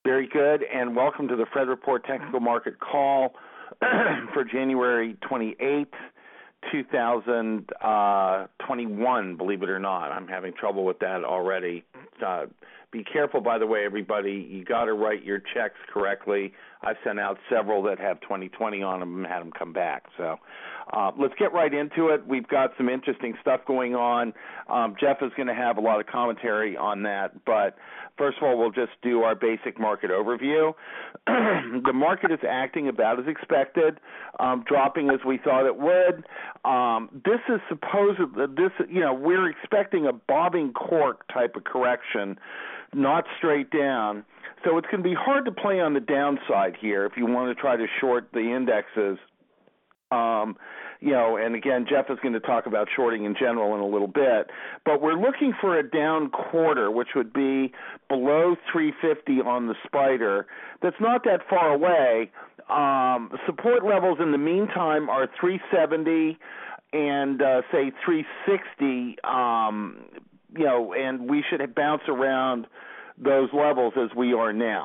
Very good, and welcome to the Fred Report Technical Market Call for January 28th, 2021, believe it or not. I'm having trouble with that already. Be careful, by the way, everybody. You got to write your checks correctly. I've sent out several that have 2020 on them and had them come back. So let's get right into it. We've got some interesting stuff going on. Jeff is going to have a lot of commentary on that. But first of all, we'll just do our basic market overview. The market is acting about as expected, dropping as we thought it would. This is we're expecting a bobbing cork type of correction, not straight down. So it's going to be hard to play on the downside here if you want to try to short the indexes. And again, Jeff is going to talk about shorting in general in a little bit. But we're looking for a down quarter, which would be below 350 on the spider. That's not that far away. Support levels in the meantime are 370 and say 360. And we should bounce around those levels as we are now.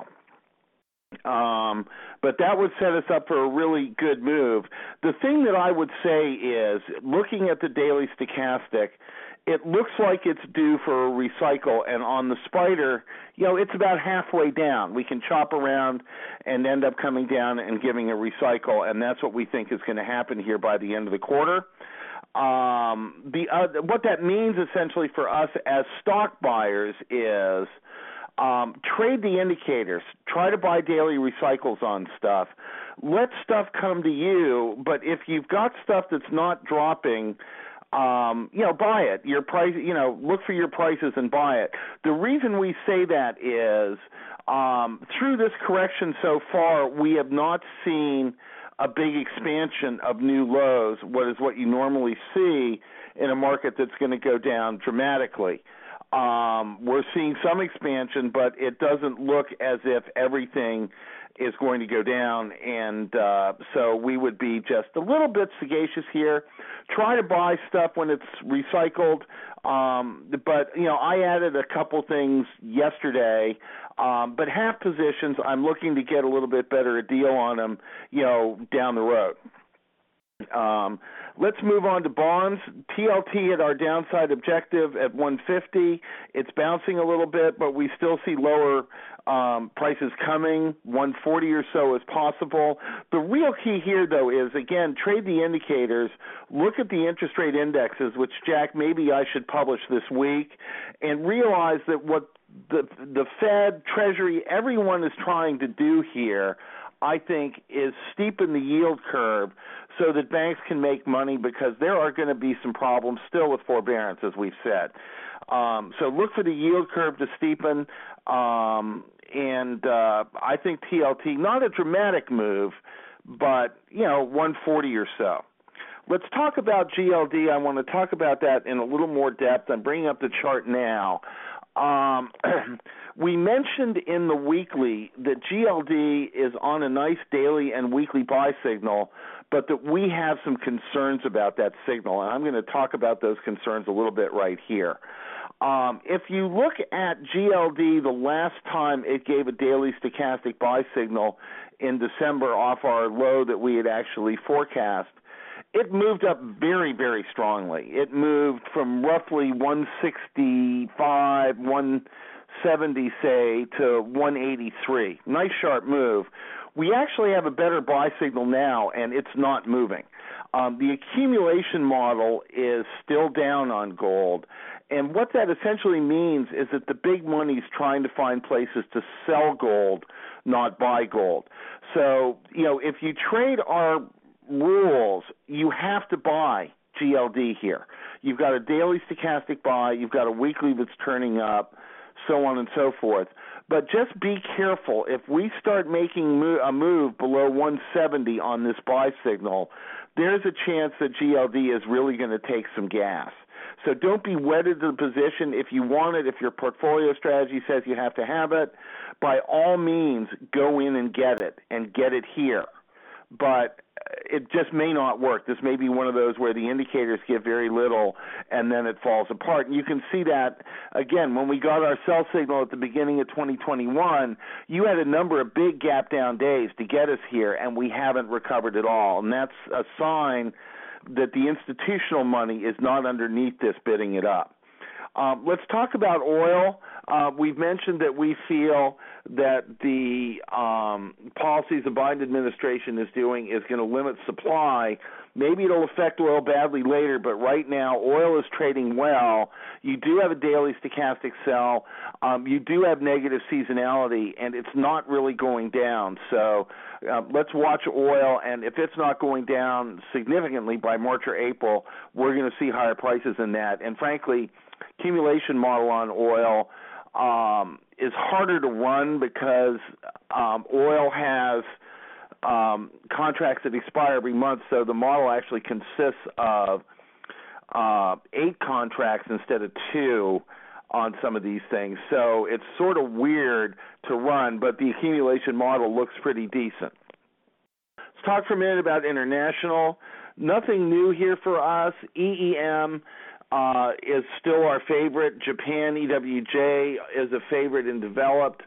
But that would set us up for a really good move. The thing that I would say is, looking at the daily stochastic, it looks like it's due for a recycle, and on the spider, it's about halfway down. We can chop around and end up coming down and giving a recycle, and that's what we think is going to happen here by the end of the quarter. What that means essentially for us as stock buyers is trade the indicators. Try to buy daily recycles on stuff. Let stuff come to you, but if you've got stuff that's not dropping, buy it. Your price, look for your prices and buy it. The reason we say that is through this correction so far, we have not seen a big expansion of new lows, what you normally see in a market that's going to go down dramatically. We're seeing some expansion, but it doesn't look as if everything is going to go down, and so we would be just a little bit sagacious here. Try to buy stuff when it's recycled, but I added a couple things yesterday, but half positions I'm looking to get a little bit better a deal on them, down the road. Let's move on to bonds. TLT at our downside objective at 150. It's bouncing a little bit, but we still see lower prices coming. 140 or so is possible. The real key here, though, is, again, trade the indicators. Look at the interest rate indexes, which, Jack, maybe I should publish this week, and realize that what the Fed, Treasury, everyone is trying to do here, I think, is steepen the yield curve so that banks can make money, because there are going to be some problems still with forbearance, as we've said. So look for the yield curve to steepen, and I think TLT, not a dramatic move, but, 140 or so. Let's talk about GLD. I want to talk about that in a little more depth. I'm bringing up the chart now. We mentioned in the weekly that GLD is on a nice daily and weekly buy signal, but that we have some concerns about that signal, and I'm going to talk about those concerns a little bit right here. If you look at GLD, the last time it gave a daily stochastic buy signal in December off our low that we had actually forecast, it moved up very, very strongly. It moved from roughly 165, 170, say, to 183. Nice sharp move. We actually have a better buy signal now, and it's not moving. The accumulation model is still down on gold, and what that essentially means is that the big money's trying to find places to sell gold, not buy gold. So, if you trade our rules, you have to buy GLD here. You've got a daily stochastic buy, you've got a weekly that's turning up, so on and so forth. But just be careful. If we start making a move below 170 on this buy signal, there's a chance that GLD is really going to take some gas. So don't be wedded to the position. If you want it, if your portfolio strategy says you have to have it, by all means, go in and get it here. but it just may not work. This may be one of those where the indicators give very little and then it falls apart. And you can see that, again, when we got our sell signal at the beginning of 2021, you had a number of big gap down days to get us here, and we haven't recovered at all. And that's a sign that the institutional money is not underneath this bidding it up. Let's talk about oil. We've mentioned that we feel that the policies the Biden administration is doing is going to limit supply. Maybe it'll affect oil badly later, but right now oil is trading well. You do have a daily stochastic sell. You do have negative seasonality, and it's not really going down. So let's watch oil, and if it's not going down significantly by March or April, we're going to see higher prices than that. And frankly, accumulation model on oil is harder to run because oil has contracts that expire every month, so the model actually consists of 8 contracts instead of 2 on some of these things. So it's sort of weird to run, but the accumulation model looks pretty decent. Let's talk for a minute about international. Nothing new here for us. EEM is still our favorite. Japan EWJ is a favorite and developed.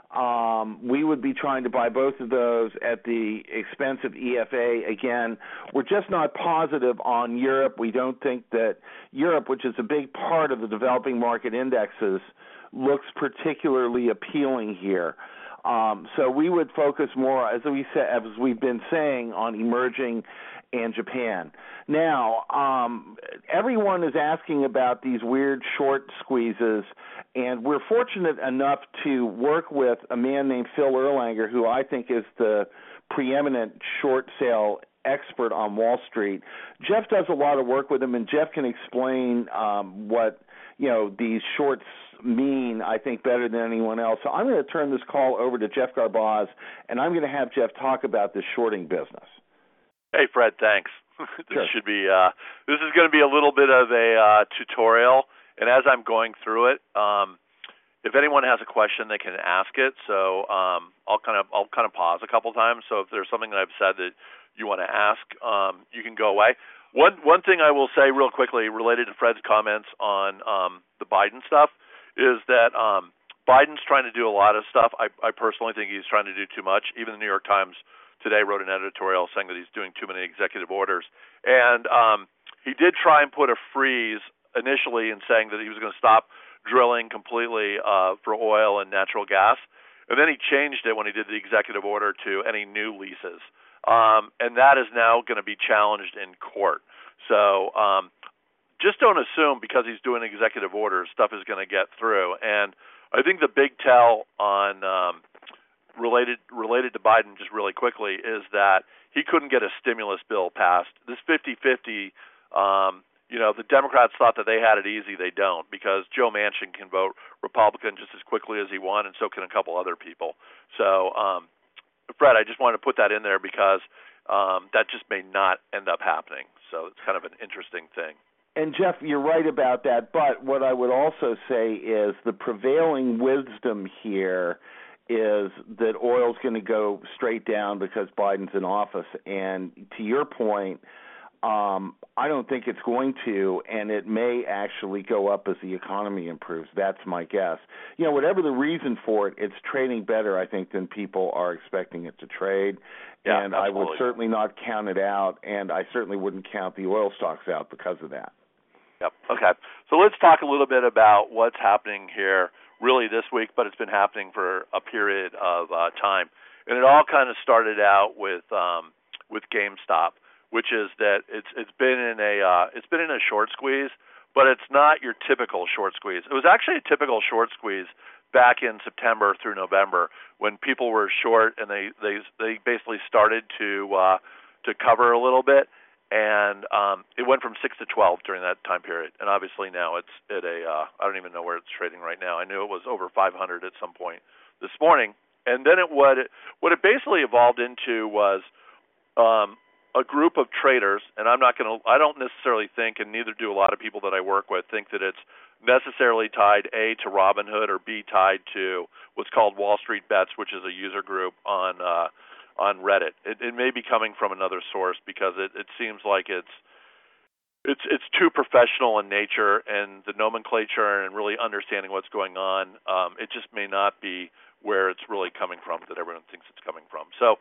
We would be trying to buy both of those at the expense of EFA. Again, we're just not positive on Europe. We don't think that Europe, which is a big part of the developing market indexes, looks particularly appealing here. So we would focus more, as we've been saying, on emerging and Japan. Now, everyone is asking about these weird short squeezes, and we're fortunate enough to work with a man named Phil Erlanger, who I think is the preeminent short sale expert on Wall Street. Jeff does a lot of work with him, and Jeff can explain what these shorts mean, I think, better than anyone else. So I'm going to turn this call over to Jeff Garbaz, and I'm going to have Jeff talk about this shorting business. Hey, Fred, thanks. Sure. This is going to be a little bit of a tutorial, and as I'm going through it, if anyone has a question, they can ask it. So I'll kind of pause a couple times. So if there's something that I've said that you want to ask, you can go away. One thing I will say real quickly related to Fred's comments on the Biden stuff is that Biden's trying to do a lot of stuff. I personally think he's trying to do too much. Even the New York Times today wrote an editorial saying that he's doing too many executive orders. And he did try and put a freeze initially in saying that he was going to stop drilling completely for oil and natural gas. And then he changed it when he did the executive order to any new leases. And that is now going to be challenged in court. So just don't assume because he's doing executive orders, stuff is going to get through. And I think the big tell on related to Biden, just really quickly, is that he couldn't get a stimulus bill passed. This 50-50, the Democrats thought that they had it easy. They don't, because Joe Manchin can vote Republican just as quickly as he wants, and so can a couple other people. So, Fred, I just wanted to put that in there because that just may not end up happening. So it's kind of an interesting thing. And, Jeff, you're right about that. But what I would also say is the prevailing wisdom here is that oil's going to go straight down because Biden's in office. And to your point, I don't think it's going to, and it may actually go up as the economy improves. That's my guess. Whatever the reason for it, it's trading better, I think, than people are expecting it to trade. Yeah, and absolutely. I would certainly not count it out, and I certainly wouldn't count the oil stocks out because of that. Yep. Okay. So let's talk a little bit about what's happening here really this week, but it's been happening for a period of time. And it all kind of started out with GameStop, which is that it's been in a short squeeze, but it's not your typical short squeeze. It was actually a typical short squeeze back in September through November when people were short and they basically started to cover a little bit. And it went from 6 to 12 during that time period. And obviously now it's at I don't even know where it's trading right now. I knew it was over 500 at some point this morning. And then what it basically evolved into was a group of traders, and I don't necessarily think, and neither do a lot of people that I work with, think that it's necessarily tied A, to Robinhood, or B, tied to what's called Wall Street Bets, which is a user group on on Reddit. It may be coming from another source because it seems like it's too professional in nature, and the nomenclature and really understanding what's going on, it just may not be where it's really coming from that everyone thinks it's coming from. So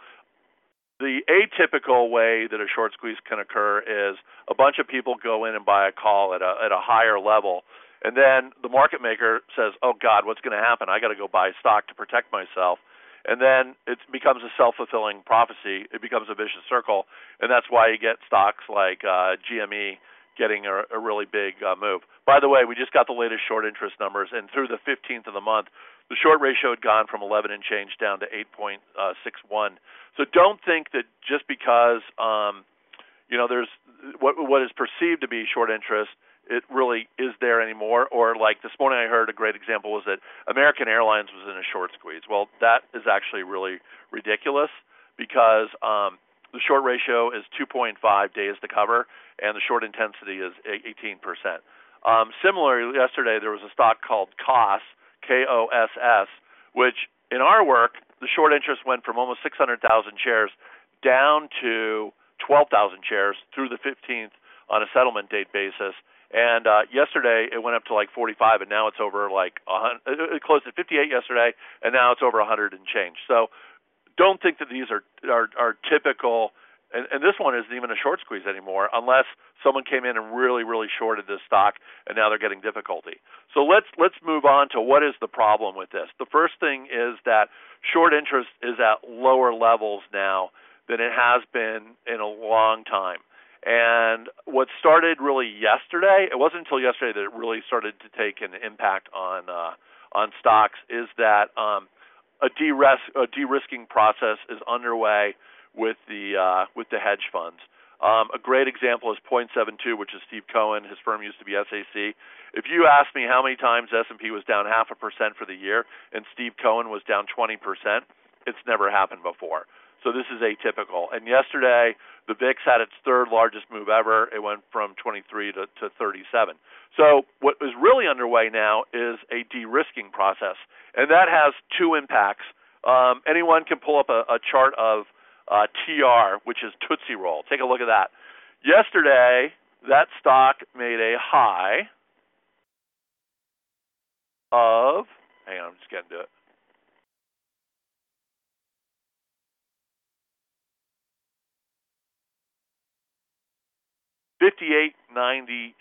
the atypical way that a short squeeze can occur is a bunch of people go in and buy a call at a higher level, and then the market maker says, "Oh God, what's going to happen? I got to go buy stock to protect myself." And then it becomes a self-fulfilling prophecy. It becomes a vicious circle, and that's why you get stocks like GME getting a really big move. By the way, we just got the latest short interest numbers, and through the 15th of the month, the short ratio had gone from 11 and change down to 8.61. So don't think that just because there's what is perceived to be short interest, it really is there anymore. Or like this morning I heard a great example was that American Airlines was in a short squeeze. Well, that is actually really ridiculous because the short ratio is 2.5 days to cover, and the short intensity is 18%. Similarly, yesterday there was a stock called KOSS, KOSS, which in our work, the short interest went from almost 600,000 shares down to 12,000 shares through the 15th on a settlement date basis. And yesterday it went up to like 45, and now it's over like 100. It closed at 58 yesterday, and now it's over 100 and change. So don't think that these are typical. And this one isn't even a short squeeze anymore, unless someone came in and really, really shorted this stock, and now they're getting difficulty. So let's move on to what is the problem with this. The first thing is that short interest is at lower levels now than it has been in a long time. And what started really yesterday, it wasn't until yesterday that it really started to take an impact on stocks, is that a de-risking process is underway with the hedge funds. A great example is Point72, which is Steve Cohen. His firm used to be SAC. If you ask me how many times S&P was down 0.5% for the year and Steve Cohen was down 20%, it's never happened before. So this is atypical. And yesterday, the VIX had its third largest move ever. It went from 23 to 37. So what is really underway now is a de-risking process, and that has two impacts. Anyone can pull up a chart of TR, which is Tootsie Roll. Take a look at that. Yesterday, that stock made a high of, hang on, I'm just getting to it. $58.98.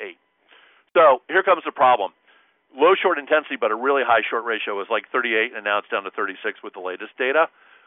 So here comes the problem. Low short intensity, but a really high short ratio was like 38, and now it's down to 36 with the latest data.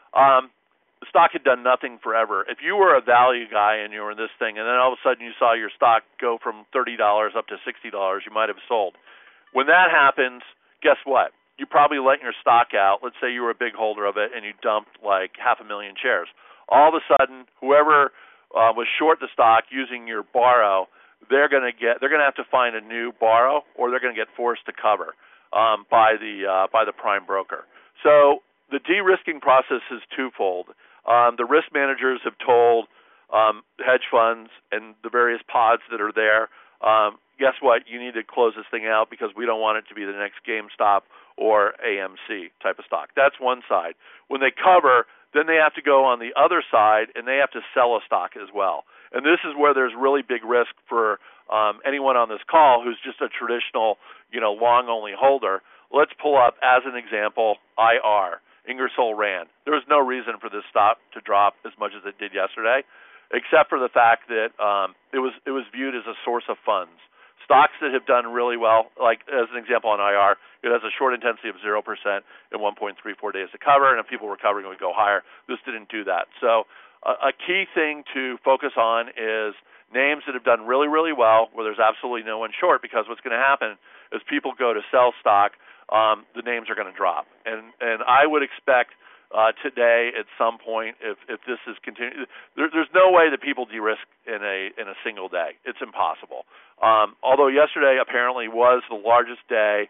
The stock had done nothing forever. If you were a value guy and you were in this thing, and then all of a sudden you saw your stock go from $30 up to $60, you might have sold. When that happens, guess what? You probably let your stock out. Let's say you were a big holder of it and you dumped like 500,000 shares. All of a sudden, whoever was short the stock using your borrow, they're going to have to find a new borrow, or they're going to get forced to cover by the prime broker. So the de-risking process is twofold. The risk managers have told hedge funds and the various pods that are there, guess what? You need to close this thing out because we don't want it to be the next GameStop or AMC type of stock. That's one side. When they cover, then they have to go on the other side and they have to sell a stock as well. And this is where there's really big risk for anyone on this call who's just a traditional, long-only holder. Let's pull up, as an example, IR, Ingersoll Rand. There was no reason for this stock to drop as much as it did yesterday, except for the fact that it was viewed as a source of funds. Stocks that have done really well, like as an example on IR, it has a short intensity of 0% and 1.34 days to cover, and if people were covering, it would go higher. This didn't do that. So a key thing to focus on is names that have done really, really well where there's absolutely no one short, because what's going to happen is people go to sell stock, the names are going to drop. And I would expect today at some point, if this is continued, there's no way that people de-risk in a single day. It's impossible. Although yesterday apparently was the largest day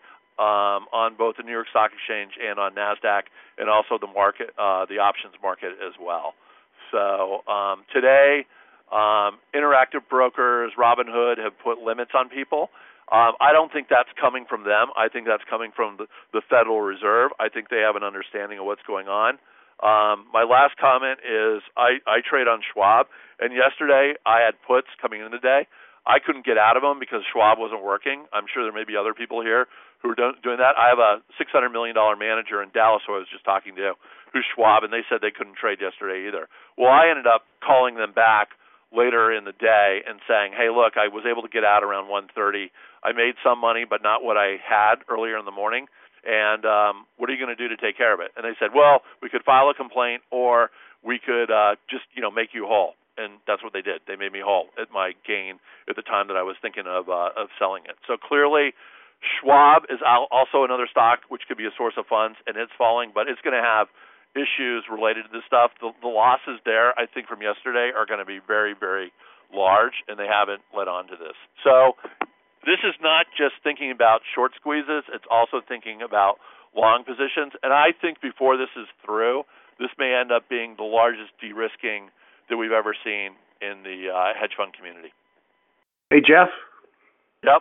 on both the New York Stock Exchange and on NASDAQ, and also the market, the options market as well. So today, Interactive Brokers, Robinhood have put limits on people. I don't think that's coming from them. I think that's coming from the Federal Reserve. I think they have an understanding of what's going on. My last comment is I trade on Schwab, and yesterday I had puts coming in the day. I couldn't get out of them because Schwab wasn't working. I'm sure there may be other people here who are doing that. I have a $600 million manager in Dallas who I was just talking to, who's Schwab, and they said they couldn't trade yesterday either. Well, I ended up calling them back later in the day and saying, hey, look, I was able to get out around 1:30. I made some money, but not what I had earlier in the morning. And what are you going to do to take care of it? And they said, well, we could file a complaint or we could just, make you whole. And that's what they did. They made me whole at my gain at the time that I was thinking of selling it. So clearly, Schwab is also another stock which could be a source of funds, and it's falling, but it's going to have issues related to this stuff. The losses there, I think, from yesterday are going to be very, very large, and they haven't led on to this. So this is not just thinking about short squeezes. It's also thinking about long positions. And I think before this is through, this may end up being the largest de-risking that we've ever seen in the hedge fund community. Hey, Jeff? Yep.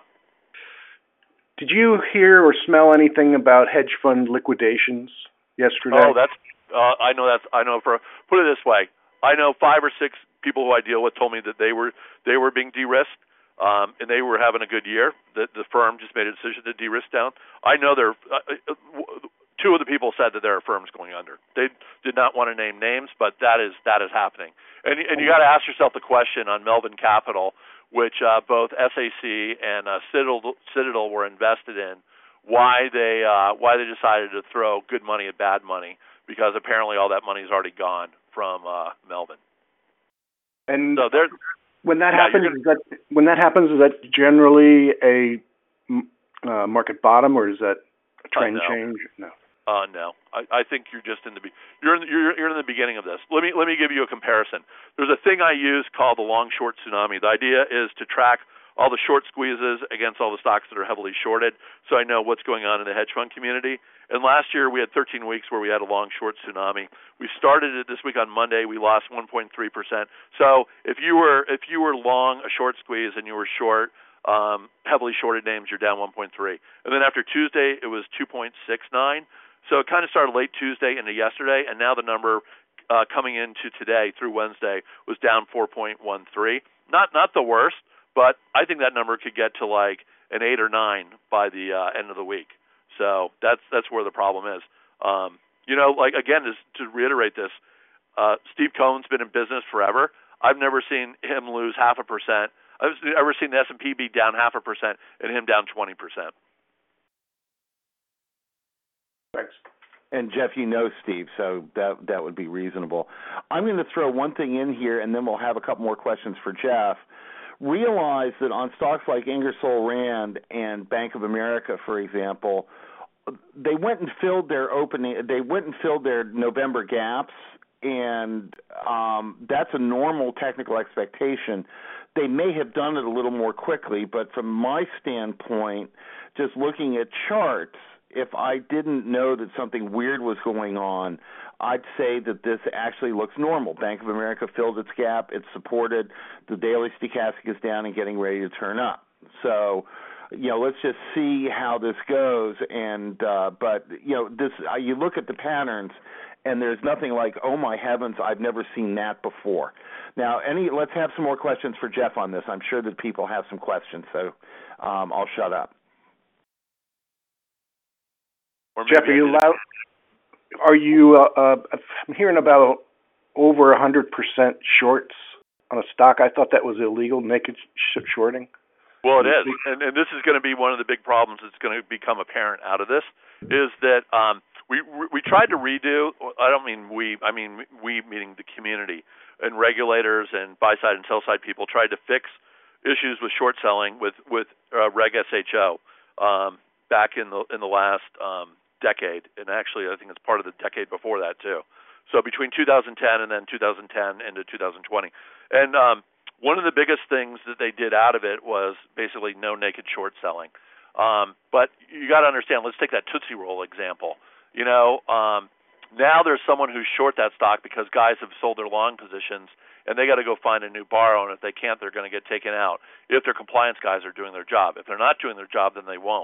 Did you hear or smell anything about hedge fund liquidations yesterday? Oh, I know. Put it this way, I know 5 or 6 people who I deal with told me that they were being de-risked, and they were having a good year. The firm just made a decision to de-risk down. I know there. 2 of the people said that there are firms going under. They did not want to name names, but that is happening. And you got to ask yourself the question on Melvin Capital, which both SAC and Citadel were invested in, why they decided to throw good money at bad money, because apparently all that money is already gone from Melvin. And so when that happens, is that generally a market bottom, or is that a trend change? No. No. I think you're just in the you're in the beginning of this. Let me give you a comparison. There's a thing I use called the long short tsunami. The idea is to track all the short squeezes against all the stocks that are heavily shorted, so I know what's going on in the hedge fund community. And last year we had 13 weeks where we had a long short tsunami. We started it this week on Monday. We lost 1.3%. So if you were long a short squeeze and you were short heavily shorted names, you're down 1.3. And then after Tuesday it was 2.69. So it kind of started late Tuesday into yesterday, and now the number coming into today through Wednesday was down 4.13. Not the worst, but I think that number could get to like an 8 or 9 by the end of the week. So that's where the problem is. Like again, to reiterate this, Steve Cohen's been in business forever. I've never seen him lose 0.5%. I've never seen the S&P be down 0.5% and him down 20%. Thanks. And Jeff, Steve, so that would be reasonable. I'm going to throw one thing in here, and then we'll have a couple more questions for Jeff. Realize that on stocks like Ingersoll Rand and Bank of America, for example, they went and filled their November gaps, and that's a normal technical expectation. They may have done it a little more quickly, but from my standpoint, just looking at charts, if I didn't know that something weird was going on, I'd say that this actually looks normal. Bank of America filled its gap. It's supported. The daily stochastic is down and getting ready to turn up. So, let's just see how this goes. And you look at the patterns, and there's nothing like, oh my heavens, I've never seen that before. Now, let's have some more questions for Jeff on this. I'm sure that people have some questions, so I'll shut up. Jeff, are you allowed? Are you? I'm hearing about over 100% shorts on a stock. I thought that was illegal, naked shorting. Well, it is, and this is going to be one of the big problems that's going to become apparent out of this. Is that we tried to redo. I don't mean we. I mean we, meaning the community and regulators and buy side and sell side people tried to fix issues with short selling with Reg SHO back in the last decade, and actually I think it's part of the decade before that too. So between 2010 and then 2010 into 2020, and one of the biggest things that they did out of it was basically no naked short selling. But you got to understand. Let's take that Tootsie Roll example. Now there's someone who's short that stock because guys have sold their long positions, and they got to go find a new borrow, and if they can't, they're going to get taken out if their compliance guys are doing their job. If they're not doing their job, then they won't.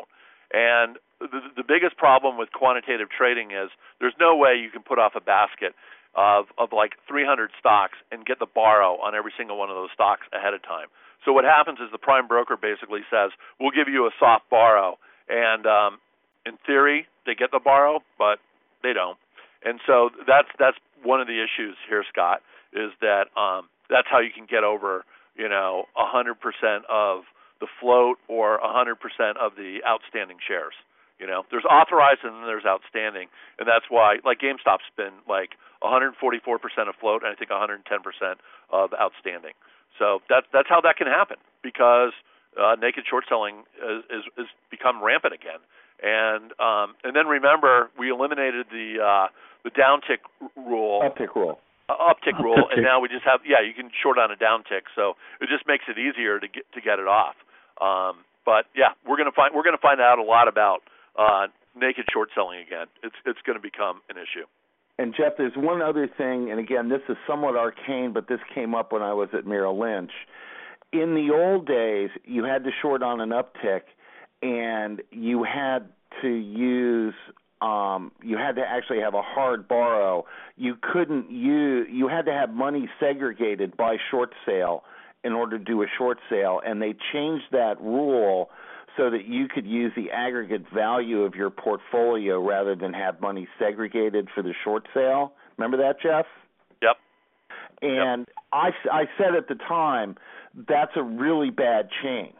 And the biggest problem with quantitative trading is there's no way you can put off a basket of like 300 stocks and get the borrow on every single one of those stocks ahead of time. So what happens is the prime broker basically says, we'll give you a soft borrow. And in theory, they get the borrow, but they don't. And so that's one of the issues here, Scott, is that that's how you can get over, 100% of the float or 100% of the outstanding shares. There's authorized and then there's outstanding, and that's why, like, GameStop's been like 144% of float and I think 110% of outstanding. So that's how that can happen, because naked short selling is become rampant again. And then remember, we eliminated the downtick rule. Uptick rule. Uptick rule, and now we just have you can short on a downtick, so it just makes it easier to get it off. But yeah, we're gonna find out a lot about naked short selling again. It's going to become an issue. And Jeff, there's one other thing, and again, this is somewhat arcane, but this came up when I was at Merrill Lynch. In the old days, you had to short on an uptick, and you had to use, you had to actually have a hard borrow. You had to have money segregated by short sale in order to do a short sale, and they changed that rule so that you could use the aggregate value of your portfolio rather than have money segregated for the short sale. Remember that, Jeff? Yep. And yep. I said at the time, that's a really bad change.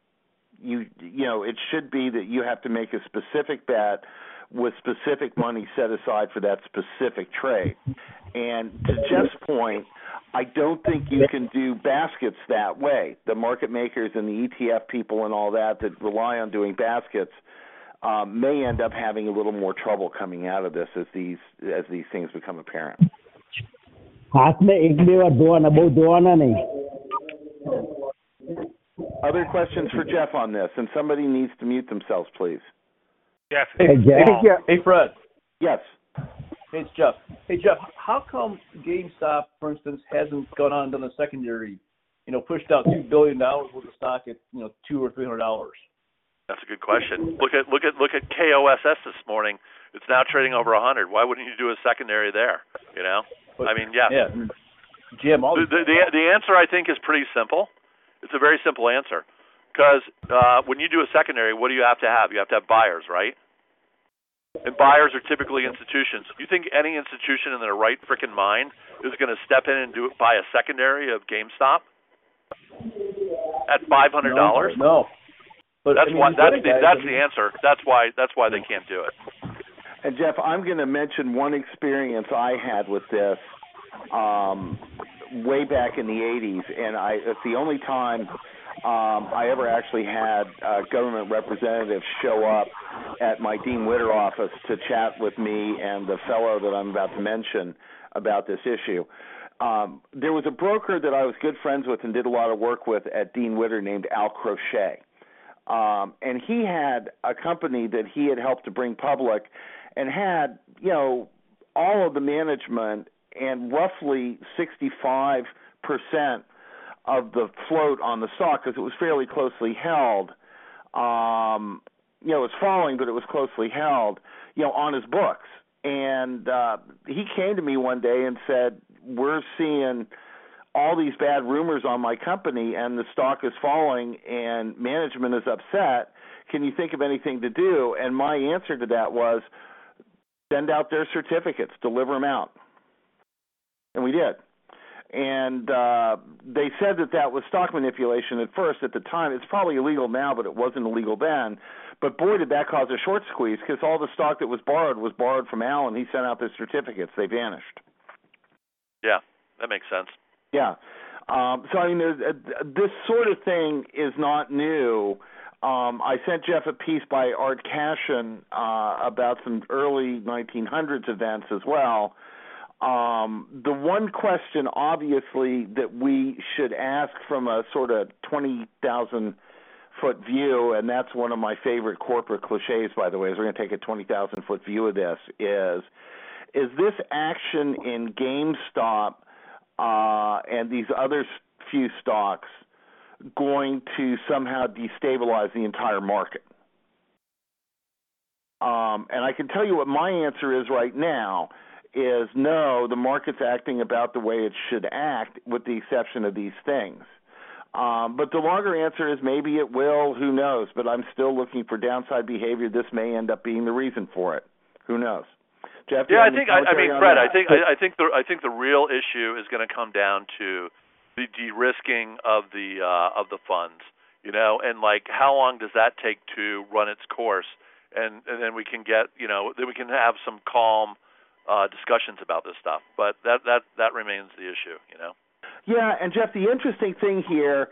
It should be that you have to make a specific bet with specific money set aside for that specific trade. And to Jeff's point, I don't think you can do baskets that way. The market makers and the ETF people and all that rely on doing baskets may end up having a little more trouble coming out of this as these things become apparent. Other questions for Jeff on this? And somebody needs to mute themselves, please. Jeff. Hey, Fred. Yes. Hey, it's Jeff. Hey, Jeff, how come GameStop, for instance, hasn't gone on and done a secondary, pushed out $2 billion worth of stock at, $200 or $300? That's a good question. Look at KOSS this morning. It's now trading over 100. Why wouldn't you do a secondary there? But, I mean, yeah. Jim, the answer, I think, is pretty simple. It's a very simple answer. Because when you do a secondary, what do you have to have? You have to have buyers, right? And buyers are typically institutions. You think any institution in their right frickin' mind is going to step in and buy a secondary of GameStop at $500? No. But that's the answer. That's why they can't do it. And Jeff, I'm going to mention one experience I had with this way back in the 80s, and it's the only time I ever actually had government representatives show up at my Dean Witter office to chat with me and the fellow that I'm about to mention about this issue. There was a broker that I was good friends with and did a lot of work with at Dean Witter named Al Crochet. And he had a company that he had helped to bring public and had, all of the management and roughly 65% of the float on the stock, because it was fairly closely held. It was falling, but it was closely held, on his books. And he came to me one day and said, we're seeing all these bad rumors on my company, and the stock is falling, and management is upset. Can you think of anything to do? And my answer to that was, send out their certificates, deliver them out. And we did. And they said that was stock manipulation at first. At the time, it's probably illegal now, but it wasn't illegal then. But boy, did that cause a short squeeze, because all the stock that was borrowed from Al, and he sent out their certificates. They vanished. Yeah, that makes sense. Yeah. So, I mean, this sort of thing is not new. I sent Jeff a piece by Art Cashin about some early 1900s events as well. The one question, obviously, that we should ask from a sort of 20,000-foot view, and that's one of my favorite corporate cliches, by the way, is we're going to take a 20,000-foot view of this, is this action in GameStop and these other few stocks going to somehow destabilize the entire market? And I can tell you what my answer is right now is no, the market's acting about the way it should act with the exception of these things. But the longer answer is maybe it will, who knows, but I'm still looking for downside behavior. This may end up being the reason for it. Who knows? Jeff, yeah, I mean, Fred, I think the real issue is going to come down to the de-risking of the funds, and like how long does that take to run its course, and then we can get, then we can have some calm discussions about this stuff. But that remains the issue, Yeah, and Jeff, the interesting thing here,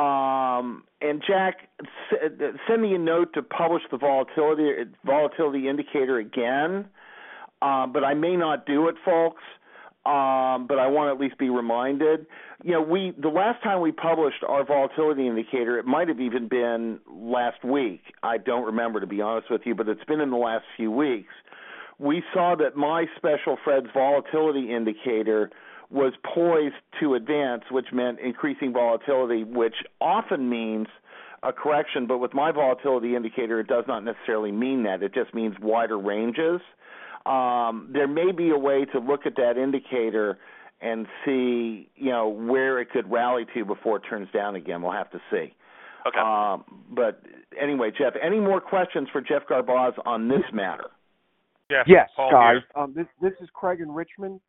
and Jack, send me a note to publish the volatility indicator again. But I may not do it, folks. But I want to at least be reminded. The last time we published our volatility indicator, it might have even been last week. I don't remember, to be honest with you, but it's been in the last few weeks. We saw that my special Fred's volatility indicator was poised to advance, which meant increasing volatility, which often means a correction. But with my volatility indicator, it does not necessarily mean that. It just means wider ranges. There may be a way to look at that indicator and see, where it could rally to before it turns down again. We'll have to see. Okay. But anyway, Jeff, any more questions for Jeff Garbaz on this matter? Yes, Paul guys. This is Craig in Richmond.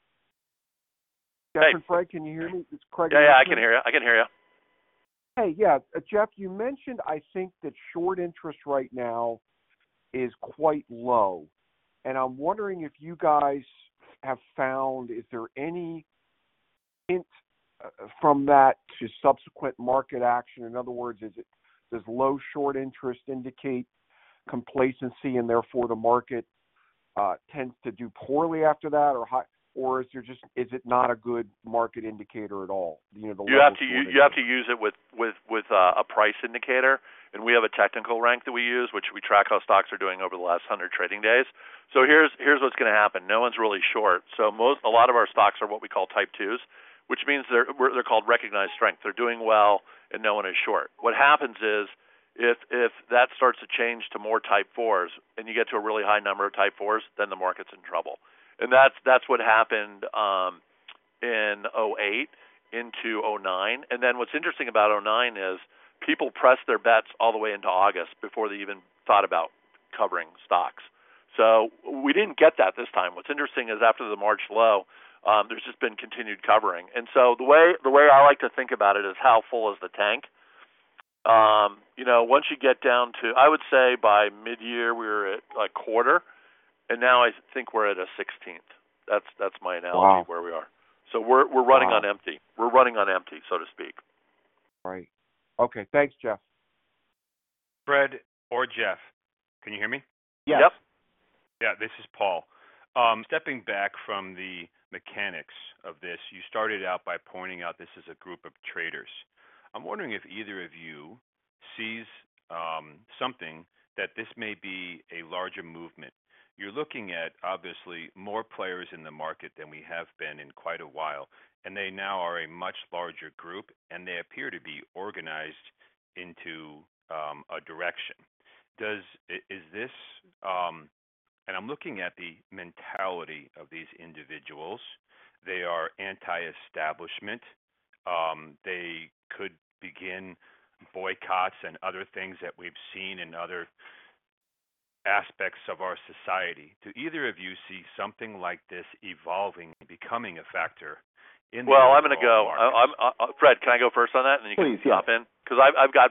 Jeff Hey. and Fred, can you hear me? It's Craig. Yeah, I can hear you. I can hear you. Hey, yeah, Jeff, you mentioned, I think, that short interest right now is quite low. And I'm wondering if you guys have found, is there any hint from that to subsequent market action? In other words, does low short interest indicate complacency and therefore the market tends to do poorly after that, or is it not a good market indicator at all? You have to use it with a price indicator, and we have a technical rank that we use, which we track how stocks are doing over the last 100 trading days. So here's what's going to happen. No one's really short. So a lot of our stocks are what we call type 2s, which means they're called recognized strength. They're doing well, and no one is short. What happens is if that starts to change to more type 4s, and you get to a really high number of type 4s, then the market's in trouble. And that's what happened in 08 into 09. And then what's interesting about 09 is people pressed their bets all the way into August before they even thought about covering stocks. So we didn't get that this time. What's interesting is after the March low, there's just been continued covering. And so the way I like to think about it is how full is the tank? Once you get down to, I would say by mid-year we were at a quarter, and now I think we're at a 16th. That's my analogy. Wow. Where we are. So we're running on empty. We're running on empty, so to speak. Right. Okay. Thanks, Jeff. Fred or Jeff, can you hear me? Yes. Yep. Yeah, this is Paul. Stepping back from the mechanics of this, you started out by pointing out this is a group of traders. I'm wondering if either of you sees something that this may be a larger movement. You're looking at, obviously, more players in the market than we have been in quite a while, and they now are a much larger group, and they appear to be organized into a direction. Is this, and I'm looking at the mentality of these individuals. They are anti-establishment. They could begin boycotts and other things that we've seen in other aspects of our society. Do either of you see something like this evolving, becoming a factor in the Well, I'm going to go. Fred, can I go first on that, and then you Please, can hop in? Because I've got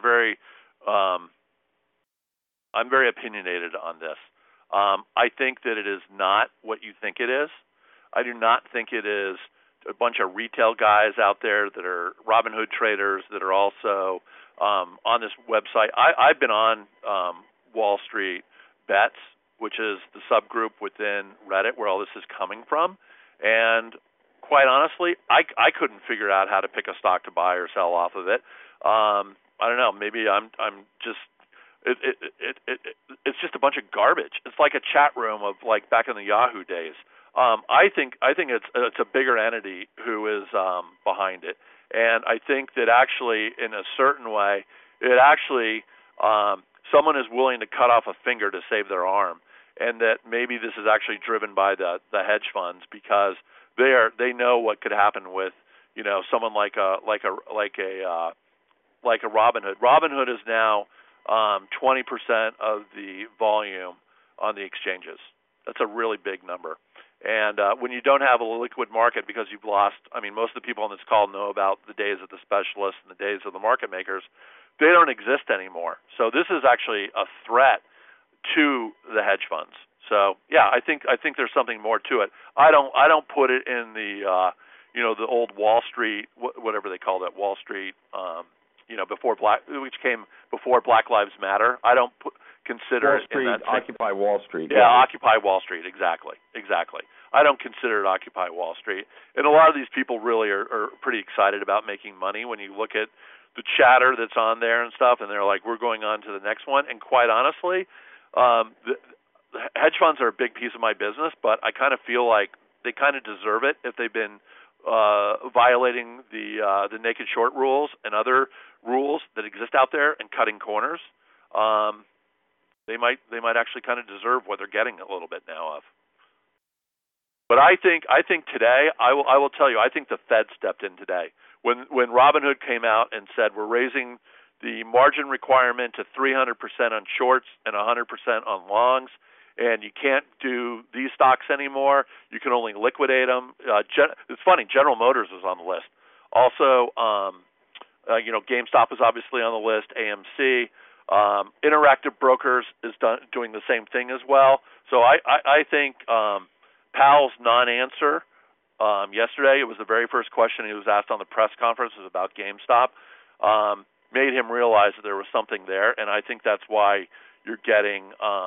I'm very opinionated on this. I think that it is not what you think it is. I do not think it is a bunch of retail guys out there that are Robinhood traders that are also on this website. I've been on Wall Street Bets, which is the subgroup within Reddit where all this is coming from, and quite honestly, I couldn't figure out how to pick a stock to buy or sell off of it. I don't know. Maybe I'm just it's just a bunch of garbage. It's like a chat room of like back in the Yahoo days. I think it's a bigger entity who is behind it, and I think that actually in a certain way it actually someone is willing to cut off a finger to save their arm, and that maybe this is actually driven by the hedge funds because they know what could happen with someone like a Robinhood. Robinhood is now 20% of the volume on the exchanges. That's a really big number. And when you don't have a liquid market because you've lost, most of the people on this call know about the days of the specialists and the days of the market makers. They don't exist anymore. So this is actually a threat to the hedge funds. So yeah, I think there's something more to it. I don't put it in the the old Wall Street, whatever they call that, Wall Street, which came before Black Lives Matter. I don't consider Wall Street, it in that Occupy Wall Street. Yeah, Occupy Wall Street, exactly. I don't consider it Occupy Wall Street. And a lot of these people really are pretty excited about making money when you look at the chatter that's on there and stuff, and they're like, we're going on to the next one. And quite honestly, the hedge funds are a big piece of my business, but I kind of feel like they kind of deserve it if they've been violating the naked short rules and other rules that exist out there and cutting corners. They might actually kind of deserve what they're getting a little bit now of. But I think today, I will tell you, I think the Fed stepped in today. When Robinhood came out and said we're raising the margin requirement to 300% on shorts and 100% on longs, and you can't do these stocks anymore. You can only liquidate them. It's funny, General Motors was on the list. Also, GameStop is obviously on the list, AMC. Interactive Brokers is doing the same thing as well. So I think Powell's non-answer yesterday, it was the very first question he was asked on the press conference, was about GameStop, made him realize that there was something there, and I think that's why you're getting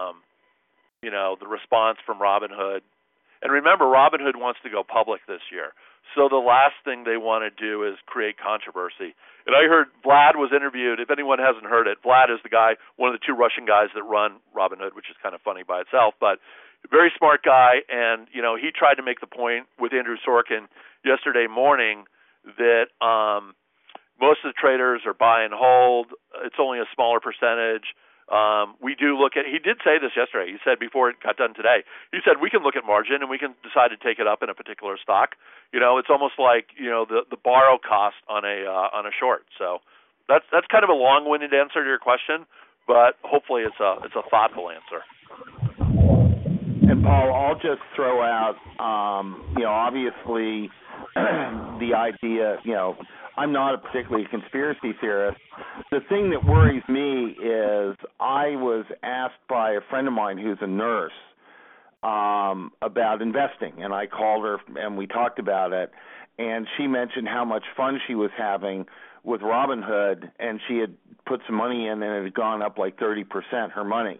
the response from Robinhood. And remember, Robinhood wants to go public this year. So the last thing they want to do is create controversy. And I heard Vlad was interviewed. If anyone hasn't heard it, Vlad is the guy, one of the two Russian guys that run Robinhood, which is kind of funny by itself, but very smart guy. And, he tried to make the point with Andrew Sorkin yesterday morning that most of the traders are buy and hold. It's only a smaller percentage. We do look at, he did say this yesterday. He said before it got done today, he said we can look at margin and we can decide to take it up in a particular stock. It's almost like, the borrow cost on a short. So that's kind of a long-winded answer to your question, but hopefully it's a thoughtful answer. And Paul, I'll just throw out, obviously the idea, I'm not a particularly conspiracy theorist. The thing that worries me is I was asked by a friend of mine who's a nurse about investing, and I called her and we talked about it, and she mentioned how much fun she was having with Robinhood, and she had put some money in and it had gone up like 30%, her money.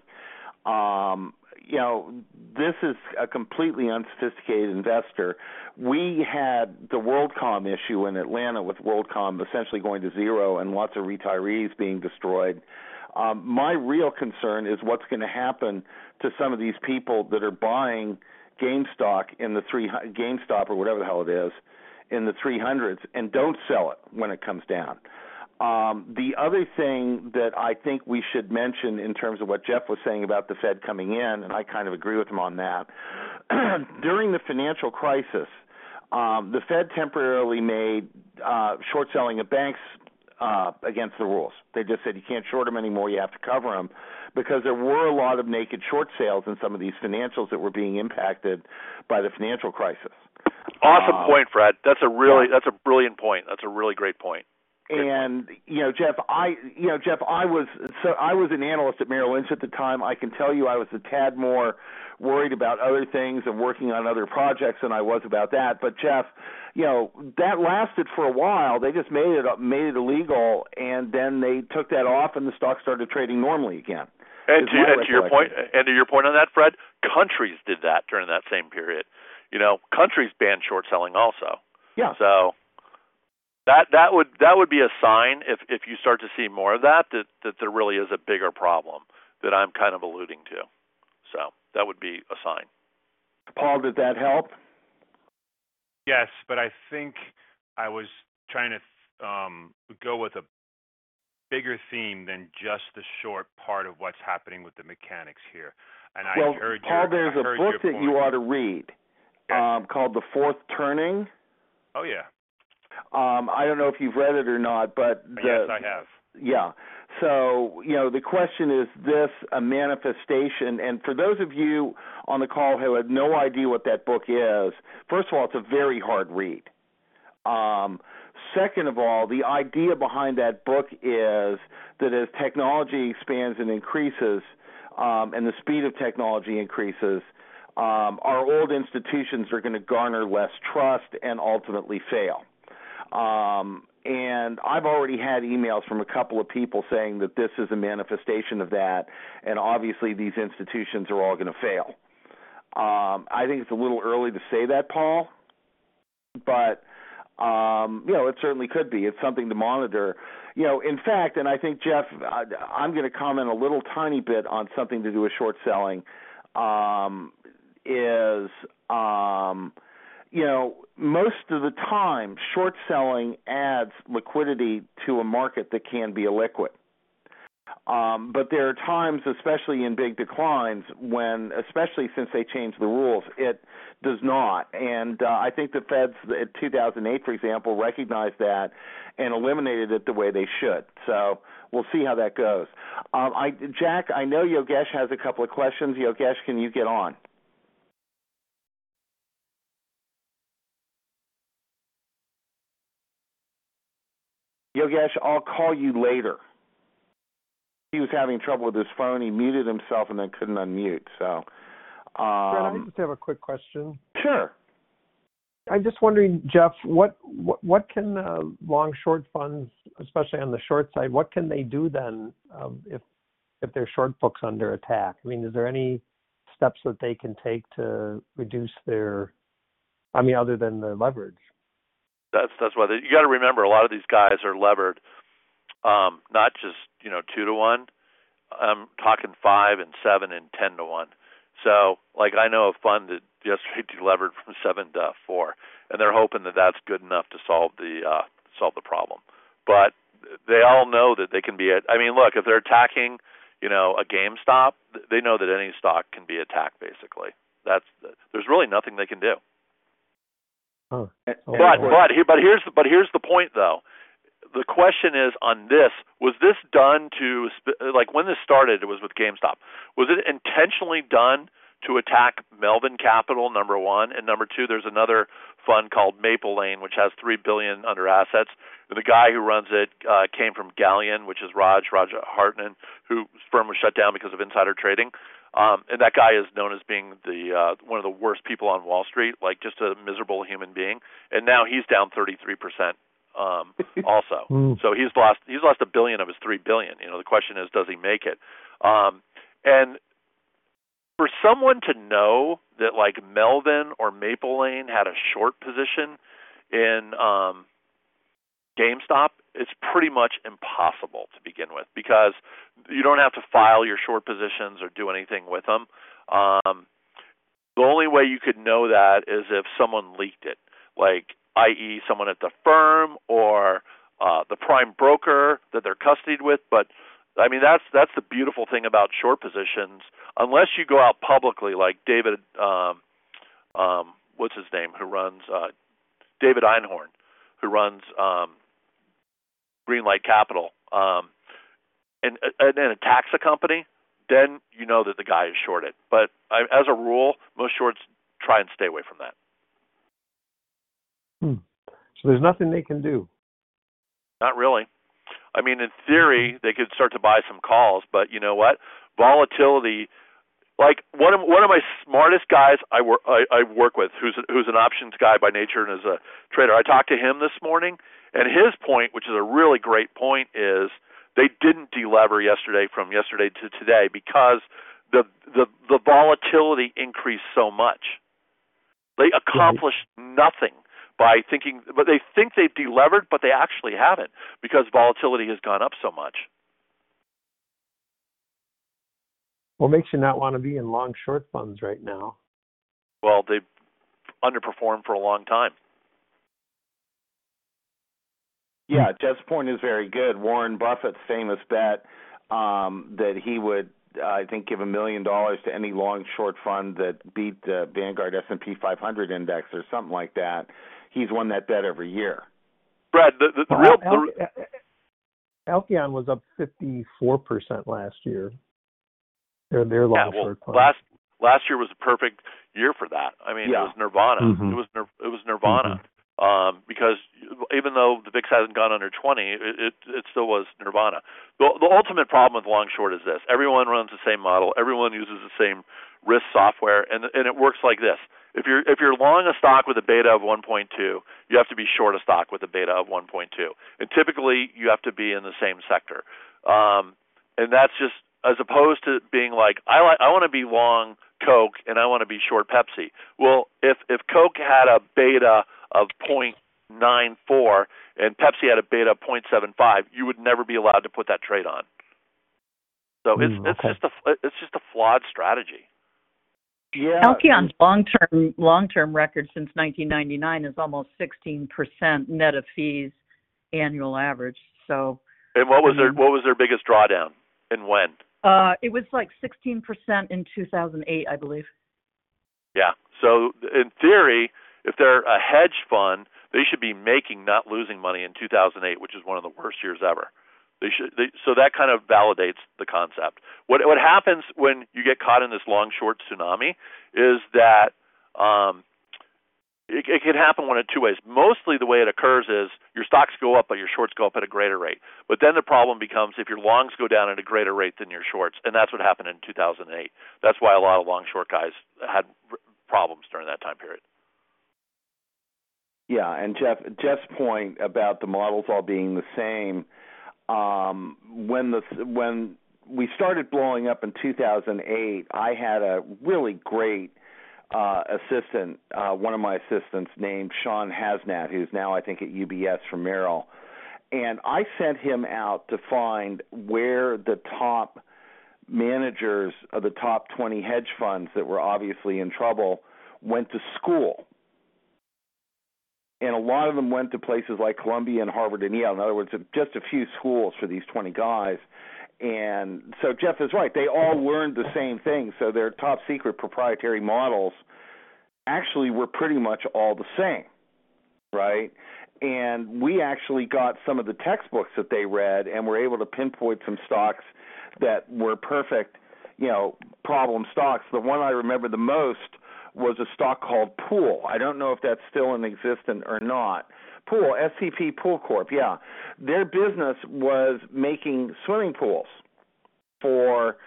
This is a completely unsophisticated investor. We had the WorldCom issue in Atlanta with WorldCom essentially going to zero and lots of retirees being destroyed. My real concern is what's going to happen to some of these people that are buying GameStop GameStop or whatever the hell it is in the 300s and don't sell it when it comes down. The other thing that I think we should mention in terms of what Jeff was saying about the Fed coming in, and I kind of agree with him on that, during the financial crisis, the Fed temporarily made short selling of banks against the rules. They just said you can't short them anymore, you have to cover them, because there were a lot of naked short sales in some of these financials that were being impacted by the financial crisis. Awesome point, Fred. That's a brilliant point. That's a really great point. And Jeff, I was an analyst at Merrill Lynch at the time. I can tell you I was a tad more worried about other things and working on other projects than I was about that. But Jeff, that lasted for a while. They just made it illegal, and then they took that off, and the stock started trading normally again. And to your point on that, Fred, countries did that during that same period. Countries banned short selling also. Yeah. So that would be a sign if you start to see more of that there really is a bigger problem that I'm kind of alluding to. So that would be a sign. Paul, did that help? Yes, but I think I was trying to go with bigger theme than just the short part of what's happening with the mechanics here. And well, I heard Paul, there's a book that you ought to read called The Fourth Turning. Oh, yeah. I don't know if you've read it or not, but yes, I have. Yeah. So, the question is this a manifestation? And for those of you on the call who have no idea what that book is, first of all, it's a very hard read. Second of all, the idea behind that book is that as technology expands and increases, and the speed of technology increases, our old institutions are going to garner less trust and ultimately fail. And I've already had emails from a couple of people saying that this is a manifestation of that, and obviously these institutions are all going to fail. I think it's a little early to say that, Paul, but it certainly could be. It's something to monitor. In fact, and I think, Jeff, I'm going to comment a little tiny bit on something to do with short selling, most of the time, short selling adds liquidity to a market that can be illiquid. But there are times, especially in big declines, when, especially since they changed the rules, it does not. And I think the Feds in 2008, for example, recognized that and eliminated it the way they should. So we'll see how that goes. Jack, I know Yogesh has a couple of questions. Yogesh, can you get on? Yogesh, I'll call you later. He was having trouble with his phone. He muted himself and then couldn't unmute. So, Brett, I just have a quick question. Sure. I'm just wondering, Jeff, what can long-short funds, especially on the short side, what can they do then if their short book's under attack? I mean, is there any steps that they can take to reduce other than the leverage? That's why you got to remember a lot of these guys are levered, not just 2-to-1. I'm talking 5 and 7 and 10-to-1. So, I know a fund that yesterday delevered from 7 to 4, and they're hoping that that's good enough to solve the problem. But they all know that they can be. Look, if they're attacking, a GameStop, they know that any stock can be attacked. Basically, there's really nothing they can do. Oh. But here's the point though. The question is on this: was this done to when this started? It was with GameStop. Was it intentionally done to attack Melvin Capital? Number one, and number two, there's another fund called Maple Lane, which has $3 billion under assets. The guy who runs it came from Galleon, which is Raj Hartnan, whose firm was shut down because of insider trading. And that guy is known as being one of the worst people on Wall Street, just a miserable human being. And now he's down 33%. Also, so he's lost $1 billion of his $3 billion. The question is, does he make it? And for someone to know that Melvin or Maple Lane had a short position in GameStop, it's pretty much impossible to begin with because you don't have to file your short positions or do anything with them. The only way you could know that is if someone leaked it, i.e. someone at the firm or the prime broker that they're custodied with. But that's the beautiful thing about short positions. Unless you go out publicly, like David, what's his name, who runs David Einhorn, who runs Greenlight Capital, and attacks a company, then you know that the guy is shorted. But as a rule, most shorts try and stay away from that. So there's nothing they can do? Not really. In theory, they could start to buy some calls, but you know what? Volatility. One of my smartest guys I work with, who's an options guy by nature and is a trader. I talked to him this morning, and his point, which is a really great point, is they didn't delever from yesterday to today because the volatility increased so much. They accomplished nothing by thinking, but they think they've delevered, but they actually haven't because volatility has gone up so much. What makes you not want to be in long short funds right now? Well, they've underperformed for a long time. Yeah, Jeff's point is very good. Warren Buffett's famous bet that he would, I think, give $1 million to any long-short fund that beat the Vanguard S&P 500 index or something like that. He's won that bet every year. Brad, Alkeon was up 54% last year. Their long-short fund. Last year was a perfect year for that. I mean, It was Nirvana. Mm-hmm. It was Nirvana. Mm-hmm. Because even though the VIX hasn't gone under 20, it still was Nirvana. The ultimate problem with long short is this: everyone runs the same model, everyone uses the same risk software, and it works like this. If you're long a stock with a beta of 1.2, you have to be short a stock with a beta of 1.2, and typically you have to be in the same sector. And that's just as opposed to being like I want to be long Coke and I want to be short Pepsi. Well, if Coke had a beta of 0.94 and Pepsi had a beta of 0.75, you would never be allowed to put that trade on. So it's just a flawed strategy. Yeah. Alkeon's long-term record since 1999 is almost 16% net of fees annual average. So. And what was their biggest drawdown and when? It was like 16% in 2008, I believe. Yeah. So in theory, if they're a hedge fund, they should be making, not losing money in 2008, which is one of the worst years ever. So that kind of validates the concept. What happens when you get caught in this long short tsunami is that it can happen one of two ways. Mostly the way it occurs is your stocks go up, but your shorts go up at a greater rate. But then the problem becomes if your longs go down at a greater rate than your shorts, and that's what happened in 2008. That's why a lot of long short guys had problems during that time period. Yeah, and Jeff's point about the models all being the same. When we started blowing up in 2008, I had a really great assistant, one of my assistants named Sean Hasnat, who's now I think at UBS for Merrill, and I sent him out to find where the top managers of the top 20 hedge funds that were obviously in trouble went to school. And a lot of them went to places like Columbia and Harvard and Yale. In other words, just a few schools for these 20 guys. And so Jeff is right. They all learned the same thing. So their top secret proprietary models actually were pretty much all the same, right? And we actually got some of the textbooks that they read and were able to pinpoint some stocks that were perfect, problem stocks. The one I remember the most was a stock called Pool. I don't know if that's still in existence or not. Pool, SCP Pool Corp, yeah. Their business was making swimming pools for,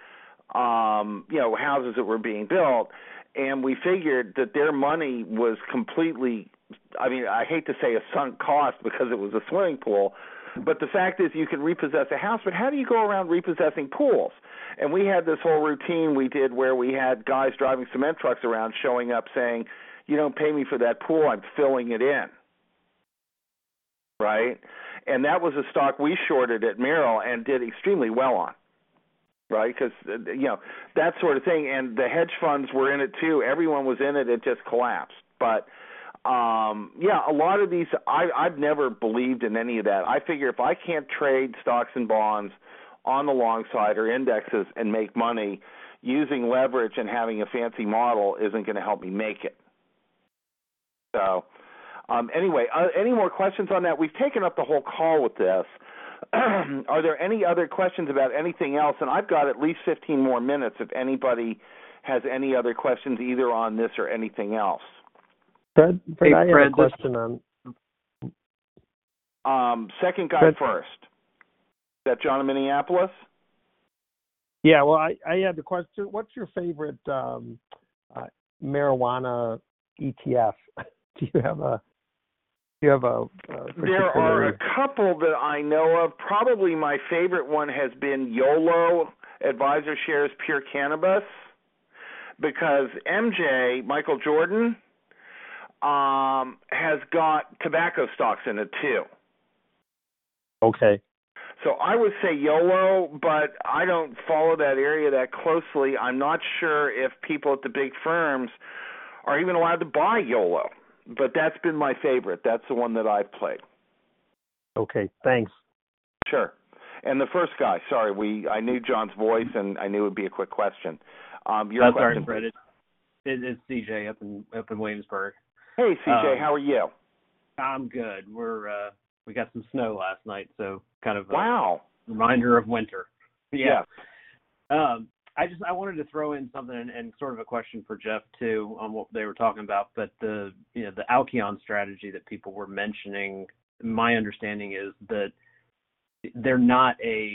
houses that were being built, and we figured that their money was completely, I hate to say a sunk cost because it was a swimming pool, but the fact is you can repossess a house, but how do you go around repossessing pools? And we had this whole routine we did where we had guys driving cement trucks around showing up saying, you don't pay me for that pool, I'm filling it in, right? And that was a stock we shorted at Merrill and did extremely well on, right? Because, that sort of thing. And the hedge funds were in it too. Everyone was in it. It just collapsed. But a lot of these, I've never believed in any of that. I figure if I can't trade stocks and bonds on the long side or indexes and make money, using leverage and having a fancy model isn't going to help me make it. So anyway, any more questions on that? We've taken up the whole call with this. Are there any other questions about anything else? And I've got at least 15 more minutes if anybody has any other questions either on this or anything else. Fred, I have a question on... second guy first. Is that John in Minneapolis? Yeah, well, I had the question. What's your favorite marijuana ETF? Do you have a There are a couple that I know of. Probably my favorite one has been YOLO, Advisor Shares Pure Cannabis, because MJ, Michael Jordan, has got tobacco stocks in it too. Okay. So I would say YOLO, but I don't follow that area that closely. I'm not sure if people at the big firms are even allowed to buy YOLO, but that's been my favorite. That's the one that I've played. Okay, thanks. Sure. And the first guy, sorry, I knew John's voice, and I knew it would be a quick question. Your question, Fred. It's CJ up in Williamsburg. Hey, CJ, how are you? I'm good. We got some snow last night, so kind of wow, reminder of winter. Yeah. I wanted to throw in something and sort of a question for Jeff too on what they were talking about, but the Alkion strategy that people were mentioning, my understanding is that they're not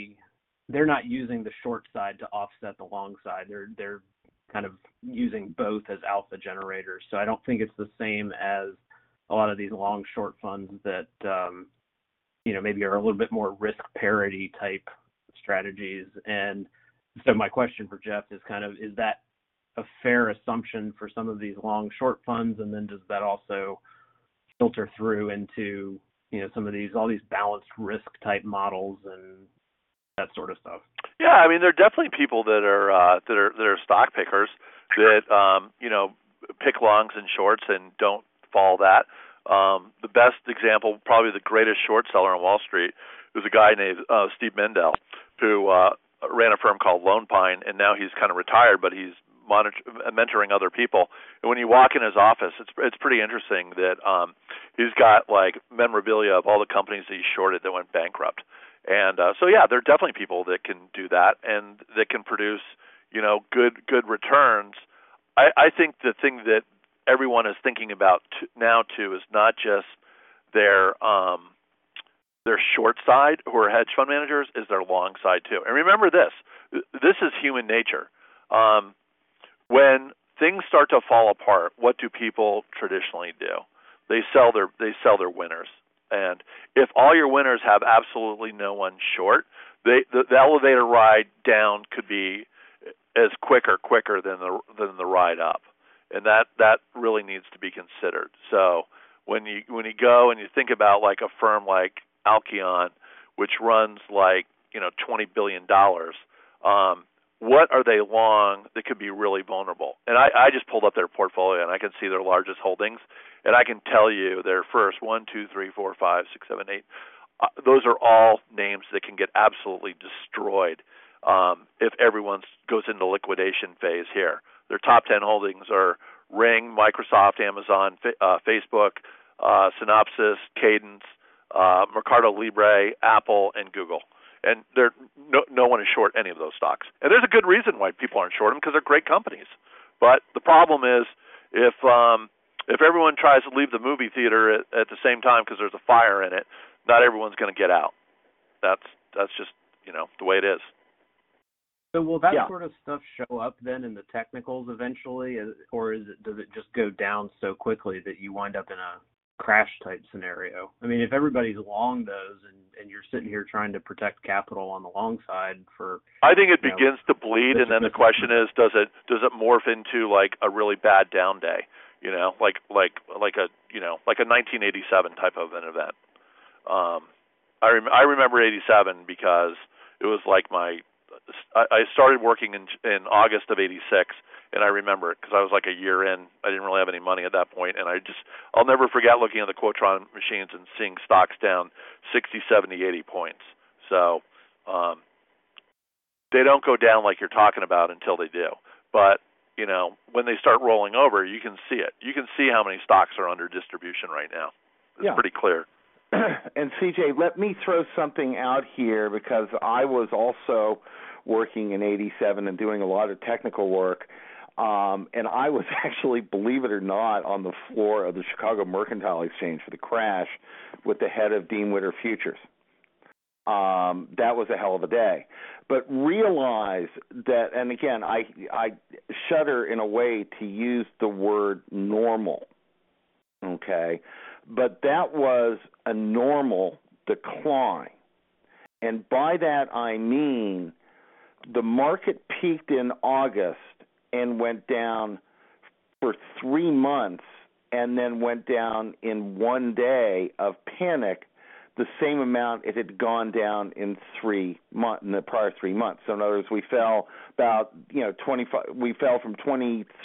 using the short side to offset the long side. They're kind of using both as alpha generators. So I don't think it's the same as a lot of these long short funds that maybe are a little bit more risk parity type strategies. And so my question for Jeff is is that a fair assumption for some of these long short funds, and then does that also filter through into some of all these balanced risk type models and that sort of stuff? Yeah, I mean, there are definitely people that are stock pickers that pick longs and shorts and don't follow that. The best example, probably the greatest short seller on Wall Street, was a guy named Steve Mendel, who ran a firm called Lone Pine, and now he's kind of retired, but he's mentoring other people. And when you walk in his office, it's pretty interesting that he's got like memorabilia of all the companies that he shorted that went bankrupt. And so yeah, there are definitely people that can do that and that can produce good returns. I think the thing that everyone is thinking about now too is not just their short side, who are hedge fund managers, is their long side too. And remember this is human nature. When things start to fall apart, what do people traditionally do? They sell their winners. And if all your winners have absolutely no one short, the elevator ride down could be as quicker than the ride up. And that really needs to be considered. So when you go and you think about like a firm like Alkion, which runs like $20 billion, what are they long that could be really vulnerable? And I just pulled up their portfolio and I can see their largest holdings, and I can tell you their first 1, 2, 3, 4, 5, 6, 7, 8. Those are all names that can get absolutely destroyed if everyone goes into liquidation phase here. Their top 10 holdings are Ring, Microsoft, Amazon, Facebook, Synopsys, Cadence, Mercado Libre, Apple, and Google. And no one is short any of those stocks. And there's a good reason why people aren't short them, because they're great companies. But the problem is if everyone tries to leave the movie theater at the same time because there's a fire in it, not everyone's going to get out. That's just the way it is. So will that sort of stuff show up then in the technicals eventually, or does it just go down so quickly that you wind up in a crash type scenario? I mean, if everybody's long those and you're sitting here trying to protect capital on the long side I think it begins to bleed, and then the question is, does it morph into like a really bad down day? Like a 1987 type of an event. I remember 87 because it was like I started working in August of 86, and I remember it because I was like a year in. I didn't really have any money at that point, and I'll never forget looking at the Quotron machines and seeing stocks down 60, 70, 80 points. So they don't go down like you're talking about until they do. But when they start rolling over, you can see it. You can see how many stocks are under distribution right now. It's pretty clear. And CJ, let me throw something out here, because I was also working in 87 and doing a lot of technical work. And I was actually, believe it or not, on the floor of the Chicago Mercantile Exchange for the crash with the head of Dean Witter Futures. That was a hell of a day. But realize that, and again, I shudder in a way to use the word normal, okay? But that was a normal decline. And by that I mean the market peaked in August and went down for 3 months, and then went down in one day of panic the same amount it had gone down in the prior 3 months. So in other words, we fell about 25. We fell from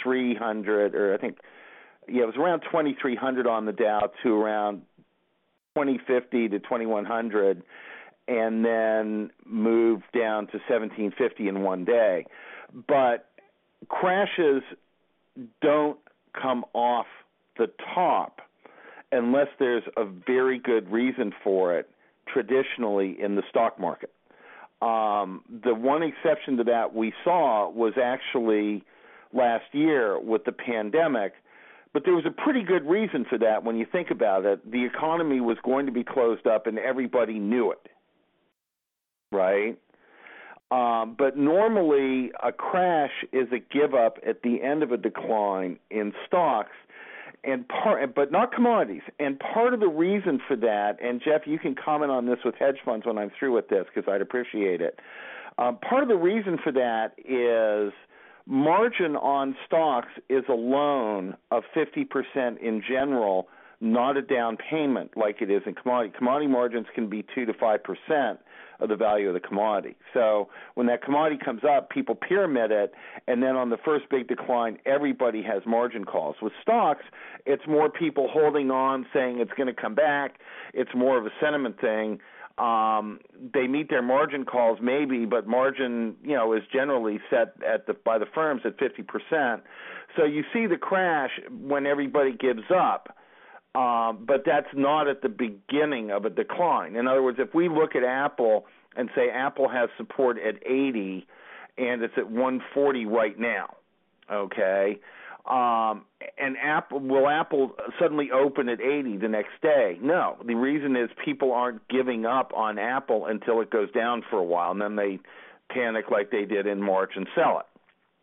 2,300, or I think, it was around 2,300 on the Dow to around 2050 to 2100, and then moved down to 1750 in one day. But crashes don't come off the top unless there's a very good reason for it traditionally in the stock market. The one exception to that we saw was actually last year with the pandemic, but there was a pretty good reason for that when you think about it. The economy was going to be closed up and everybody knew it, right? But normally a crash is a give up at the end of a decline in stocks, but not commodities. And part of the reason for that, and Jeff, you can comment on this with hedge funds when I'm through with this because I'd appreciate it. Part of the reason for that is margin on stocks is a loan of 50% in general, not a down payment like it is in commodity. Commodity margins can be 2 to 5% of the value of the commodity. So when that commodity comes up, people pyramid it, and then on the first big decline, everybody has margin calls. With stocks, it's more people holding on, saying it's going to come back. It's more of a sentiment thing. They meet their margin calls maybe, but margin, is generally set by the firms at 50%. So you see the crash when everybody gives up. But that's not at the beginning of a decline. In other words, if we look at Apple and say Apple has support at 80 and it's at 140 right now, okay, and will Apple suddenly open at 80 the next day? No. The reason is people aren't giving up on Apple until it goes down for a while, and then they panic like they did in March and sell it.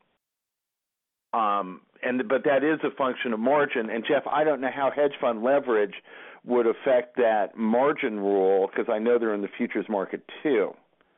But that is a function of margin. And, Jeff, I don't know how hedge fund leverage would affect that margin rule because I know they're in the futures market too.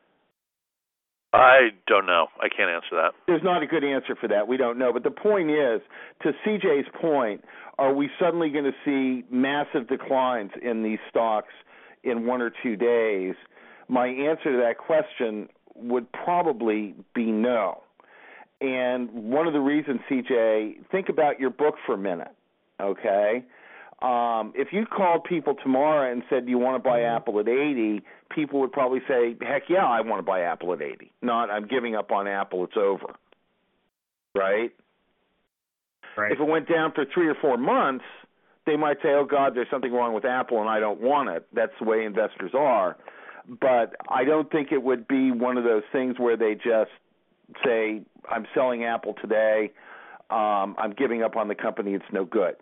I don't know. I can't answer that. There's not a good answer for that. We don't know. But the point is, to CJ's point, are we suddenly going to see massive declines in these stocks in 1 or 2 days? My answer to that question would probably be no. And one of the reasons, CJ, think about your book for a minute, okay? If you called people tomorrow and said, do you want to buy Apple at 80, people would probably say, heck yeah, I want to buy Apple at 80. Not, I'm giving up on Apple, it's over, right? If it went down for 3 or 4 months, they might say, oh, God, there's something wrong with Apple and I don't want it. That's the way investors are. But I don't think it would be one of those things where they just say, I'm selling Apple today, I'm giving up on the company, it's no good.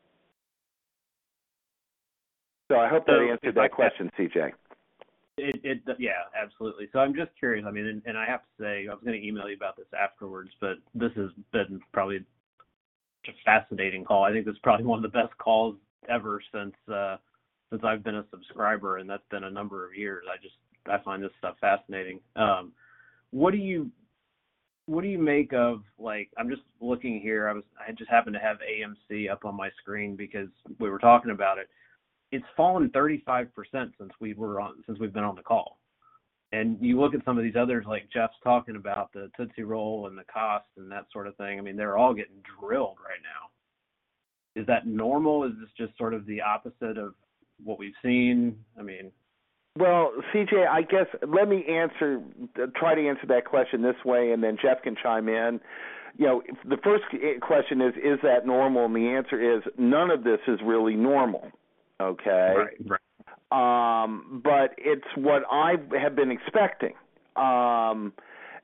So I hope that answered that question, CJ. Yeah, absolutely. So I'm just curious, and I have to say, I was going to email you about this afterwards, but this has been probably a fascinating call. I think this is probably one of the best calls ever since I've been a subscriber, and that's been a number of years. I find this stuff fascinating. What do you make of, I'm just looking here, I just happened to have AMC up on my screen because we were talking about it. It's fallen 35% since we've been on the call. And you look at some of these others like Jeff's talking about, the Tootsie Roll and the cost and that sort of thing. They're all getting drilled right now. Is that normal? Is this just sort of the opposite of what we've seen? Well, CJ, I guess let me try to answer that question this way, and then Jeff can chime in. The first question is that normal? And the answer is none of this is really normal, okay? Right. But it's what I have been expecting. And,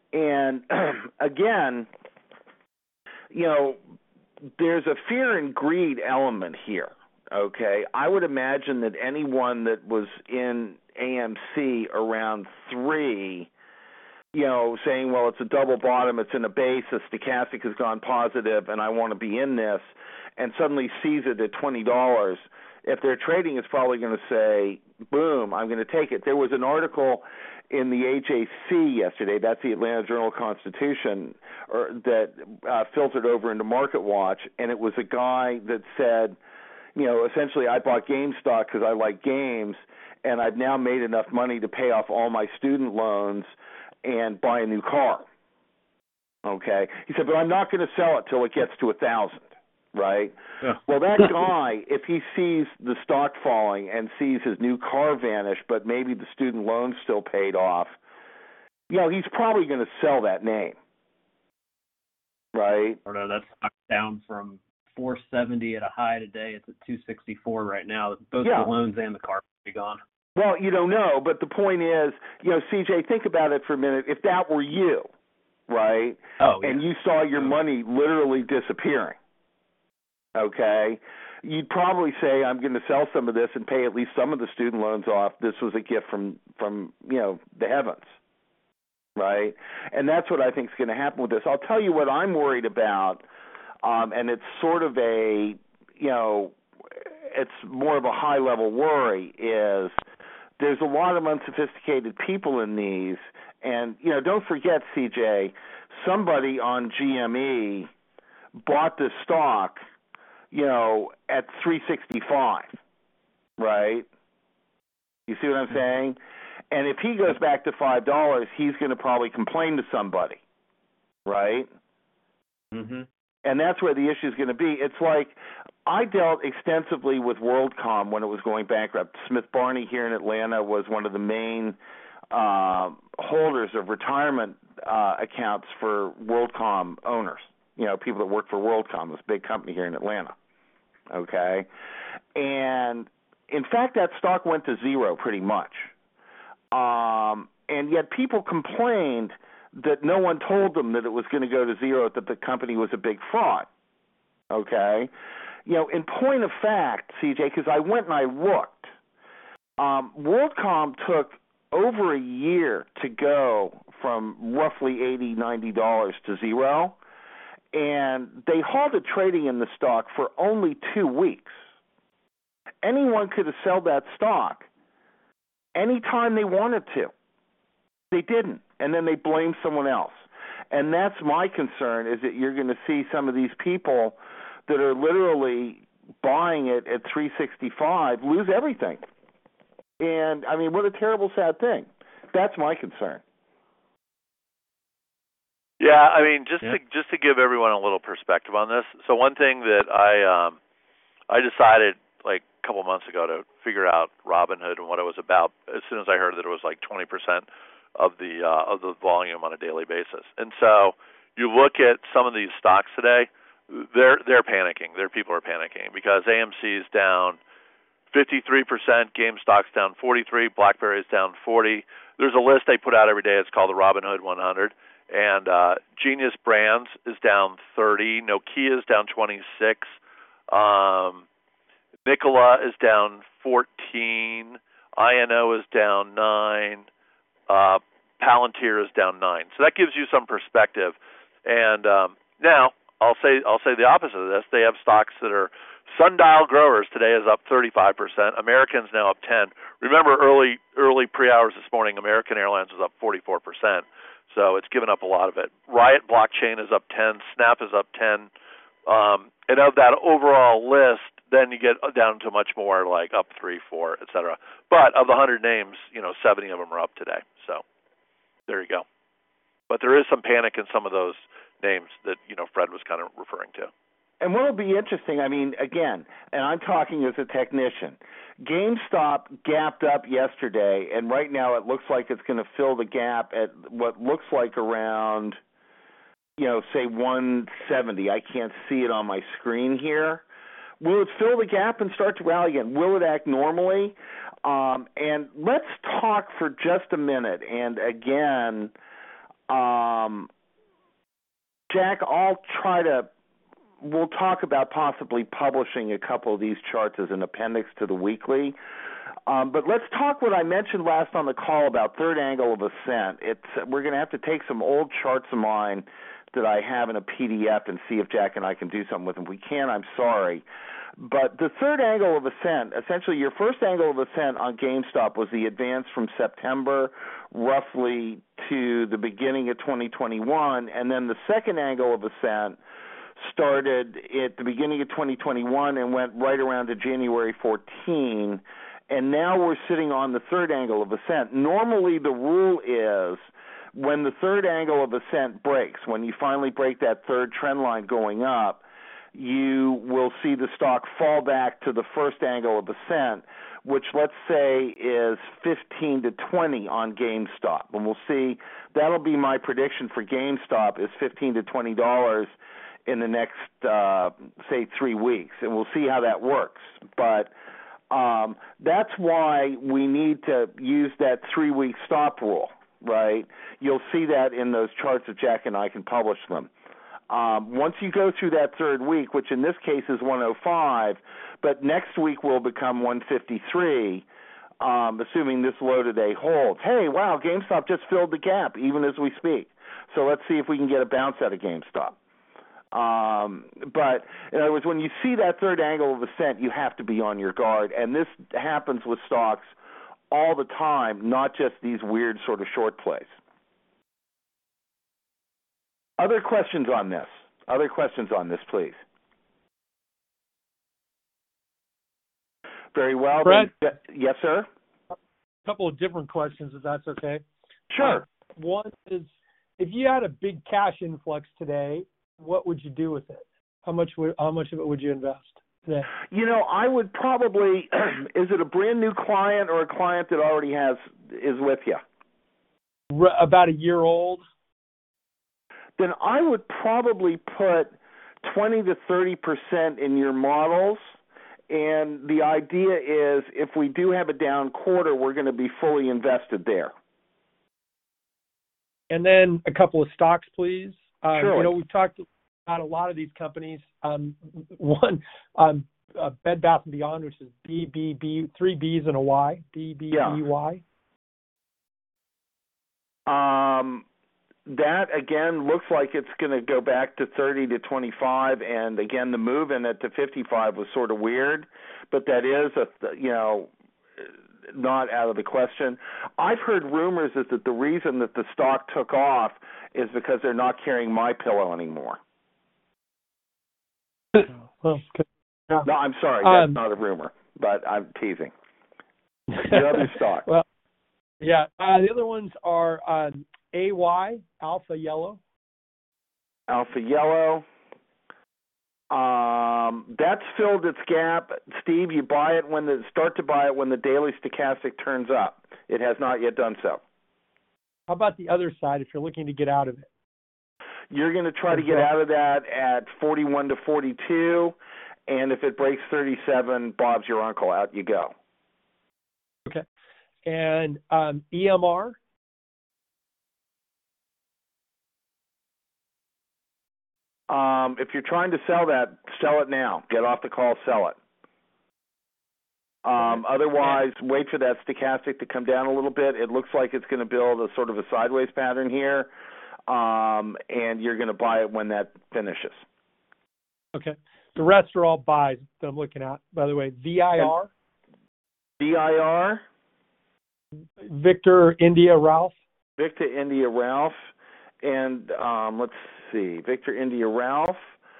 again, there's a fear and greed element here. Okay, I would imagine that anyone that was in AMC around 3, saying, well, it's a double bottom, it's in a base, the stochastic has gone positive, and I want to be in this, and suddenly sees it at $20, if they're trading, it's probably going to say, boom, I'm going to take it. There was an article in the AJC yesterday, that's the Atlanta Journal-Constitution, that filtered over into MarketWatch, and it was a guy that said, essentially I bought GameStop because I like games, and I've now made enough money to pay off all my student loans and buy a new car. Okay? He said, but I'm not going to sell it till it gets to 1,000, right? Yeah. Well, that guy, if he sees the stock falling and sees his new car vanish, but maybe the student loan's still paid off, he's probably going to sell that name, right? Or no, that's down from 470 at a high today. It's at 264 right now. Both the loans and the car will be gone. Well, you don't know, but the point is, CJ, think about it for a minute. If that were you, right, and you saw your money literally disappearing, okay, you'd probably say, I'm going to sell some of this and pay at least some of the student loans off. This was a gift from the heavens, right? And that's what I think is going to happen with this. I'll tell you what I'm worried about, and it's sort of it's more of a high-level worry, is there's a lot of unsophisticated people in these. And, don't forget, CJ, somebody on GME bought this stock, at $365, right? You see what I'm saying? And if he goes back to $5, he's going to probably complain to somebody, right? Mm-hmm. And that's where the issue is going to be. It's like I dealt extensively with WorldCom when it was going bankrupt. Smith Barney here in Atlanta was one of the main holders of retirement accounts for WorldCom owners, people that work for WorldCom, this big company here in Atlanta, okay? And, in fact, that stock went to zero pretty much. And yet people complained that no one told them that it was going to go to zero, that the company was a big fraud, okay? In point of fact, CJ, because I went and I looked, WorldCom took over a year to go from roughly $80, $90 to zero, and they halted trading in the stock for only 2 weeks. Anyone could have sold that stock anytime they wanted to. They didn't, and then they blamed someone else. And that's my concern, is that you're going to see some of these people that are literally buying it at $365 lose everything. And, I mean, what a terrible, sad thing. That's my concern. Yeah, I mean, just to give everyone a little perspective on this. So one thing that I decided like a couple months ago to figure out Robinhood and what it was about as soon as I heard that it was like 20% of the volume on a daily basis. And so you look at some of these stocks today, they're panicking. Their people are panicking because AMC is down 53%, GameStop's down 43%, BlackBerry's down 40%. There's a list they put out every day. It's called the Robinhood 100. And Genius Brands is down 30%. Nokia is down 26%. Nikola is down 14%. INO is down 9%. Palantir is down 9%. So that gives you some perspective. And now I'll say the opposite of this. They have stocks that are Sundial Growers today is up 35%. American's now up 10%. Remember early pre-hours this morning, American Airlines was up 44%. So it's given up a lot of it. Riot Blockchain is up 10%. Snap is up 10%. And of that overall list, then you get down to much more like up 3, 4, et cetera. But of the 100 names, 70 of them are up today. So there you go. But there is some panic in some of those names that, Fred was kind of referring to. And what will be interesting, I mean, again, and I'm talking as a technician, GameStop gapped up yesterday, and right now it looks like it's going to fill the gap at what looks like around, say 170. I can't see it on my screen here. Will it fill the gap and start to rally again? Will it act normally? And let's talk for just a minute. And again, Jack, we'll talk about possibly publishing a couple of these charts as an appendix to the weekly. But let's talk what I mentioned last on the call about third angle of ascent. We're going to have to take some old charts of mine that I have in a PDF and see if Jack and I can do something with them. If we can, I'm sorry. But the third angle of ascent, essentially your first angle of ascent on GameStop was the advance from September roughly to the beginning of 2021, and then the second angle of ascent started at the beginning of 2021 and went right around to January 14, and now we're sitting on the third angle of ascent. Normally the rule is when the third angle of ascent breaks, when you finally break that third trend line going up, you will see the stock fall back to the first angle of ascent, which let's say is 15 to 20 on GameStop. And we'll see, that'll be my prediction for GameStop is $15 to $20 in the next, say, 3 weeks. And we'll see how that works. But that's why we need to use that 3-week stop rule, right? You'll see that in those charts that Jack and I can publish them. Once you go through that third week, which in this case is 105, but next week will become 153, assuming this low today holds. Hey, wow, GameStop just filled the gap even as we speak. So let's see if we can get a bounce out of GameStop. But in other words, when you see that third angle of ascent, you have to be on your guard. And this happens with stocks all the time, not just these weird sort of short plays. Other questions on this? Other questions on this, please? Very well. Brett? Yes, sir? A couple of different questions, if that's okay. Sure. One is, if you had a big cash influx today, what would you do with it? How much of it would you invest today? You know, I would probably, is it a brand new client or a client that already is with you? About a year old. Then I would probably put 20 to 30% in your models. And the idea is if we do have a down quarter, we're going to be fully invested there. And then a couple of stocks, please. Sure. You know, we've talked about a lot of these companies. One, Bed Bath & Beyond, which is BBB, 3 B's and a Y, BBBY. That, again, looks like it's going to go back to 30 to 25, and, again, the move in it to 55 was sort of weird, but that is, not out of the question. I've heard rumors that the reason that the stock took off is because they're not carrying MyPillow anymore. Well, yeah. No, I'm sorry, that's not a rumor, but I'm teasing. The other stock. Well, yeah, the other ones are AY, Alpha Yellow. Alpha Yellow. That's filled its gap. Steve, you start to buy it when the daily stochastic turns up. It has not yet done so. How about the other side if you're looking to get out of it? You're going to try to get out of that at 41 to 42, and if it breaks 37, Bob's your uncle. Out you go. Okay. And EMR? If you're trying to sell that, sell it now. Get off the call, sell it. Otherwise, wait for that stochastic to come down a little bit. It looks like it's going to build a sort of a sideways pattern here, and you're going to buy it when that finishes. Okay. The rest are all buys that I'm looking at, by the way. VIR? VIR? Victor India Ralph? Victor India Ralph. And let's see, Victor India Ralph.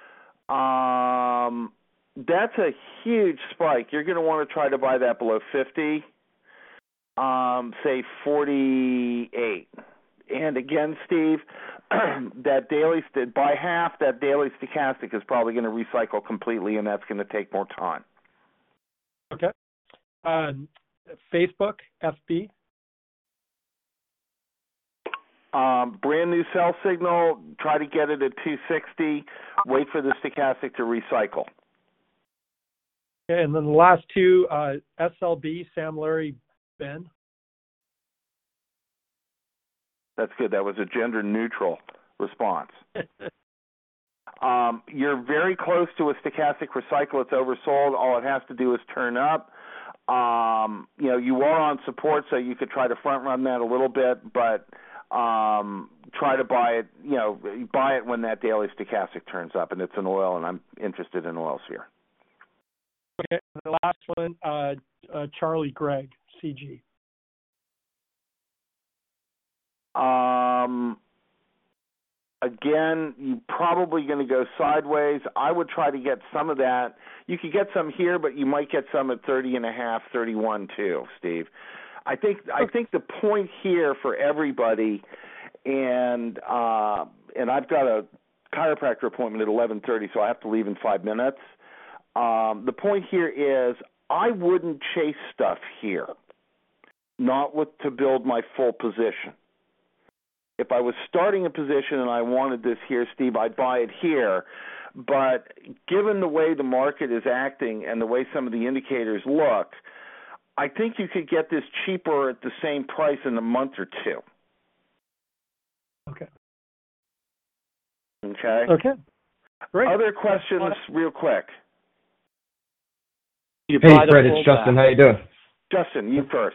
That's a huge spike. You're going to want to try to buy that below 50, say 48. And again, Steve, that daily by half, that daily stochastic is probably going to recycle completely, and that's going to take more time. Okay. Facebook, FB. Brand new sell signal, try to get it at 260, wait for the stochastic to recycle. Okay, and then the last two, SLB, Sam, Larry, Ben. That's good. That was a gender neutral response. You're very close to a stochastic recycle. It's oversold. All it has to do is turn up. You are on support, so you could try to front run that a little bit, but try to buy it, buy it when that daily stochastic turns up, and it's an oil, and I'm interested in oils here. Okay, the last one, Charlie Gregg, CG. Again, you're probably going to go sideways. I would try to get some of that. You could get some here, but you might get some at 30.5, 31 too, Steve. I think the point here for everybody, and I've got a chiropractor appointment at 11:30, so I have to leave in 5 minutes. The point here is I wouldn't chase stuff here, not to build my full position. If I was starting a position and I wanted this here, Steve, I'd buy it here. But given the way the market is acting and the way some of the indicators look, I think you could get this cheaper at the same price in a month or two. Okay. Okay? Okay. Great. Other questions real quick? Hey, Fred, it's Justin. How you doing? Justin, you first.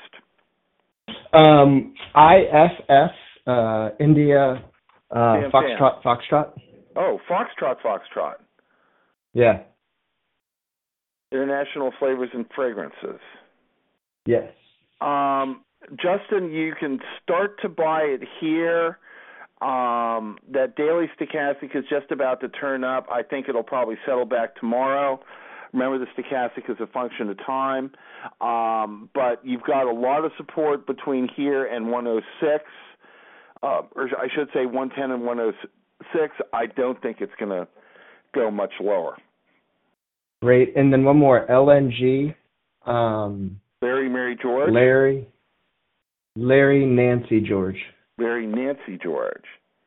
IFF, India, Foxtrot. Oh, Foxtrot. Yeah. International Flavors and Fragrances. Yes. Justin, you can start to buy it here. That daily stochastic is just about to turn up. I think it'll probably settle back tomorrow. Remember, the stochastic is a function of time. But you've got a lot of support between here and 106, or I should say 110 and 106. I don't think it's going to go much lower. Great. And then one more, LNG. Larry, Mary, George? Larry, Nancy, George. Larry, Nancy, George.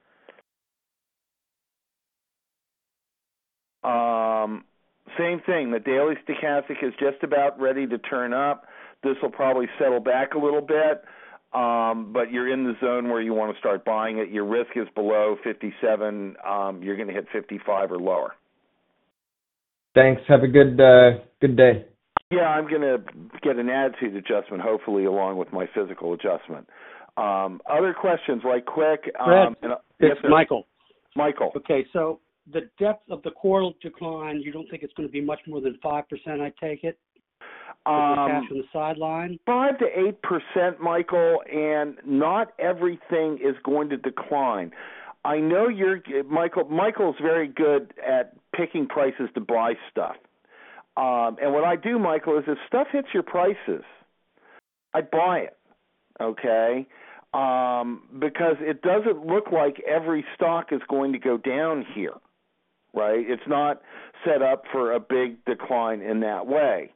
Same thing. The daily stochastic is just about ready to turn up. This will probably settle back a little bit, but you're in the zone where you want to start buying it. Your risk is below 57. You're going to hit 55 or lower. Thanks. Have a good day. Yeah, I'm going to get an attitude adjustment, hopefully, along with my physical adjustment. Other questions, right quick? Fred, it's Michael. Michael. Okay, so the depth of the quarter decline, you don't think it's going to be much more than 5%, I take it? Cash on the sideline? 5 to 8%, Michael, and not everything is going to decline. I know Michael's very good at picking prices to buy stuff. And what I do, Michael, is if stuff hits your prices, I buy it, okay? Because it doesn't look like every stock is going to go down here, right? It's not set up for a big decline in that way.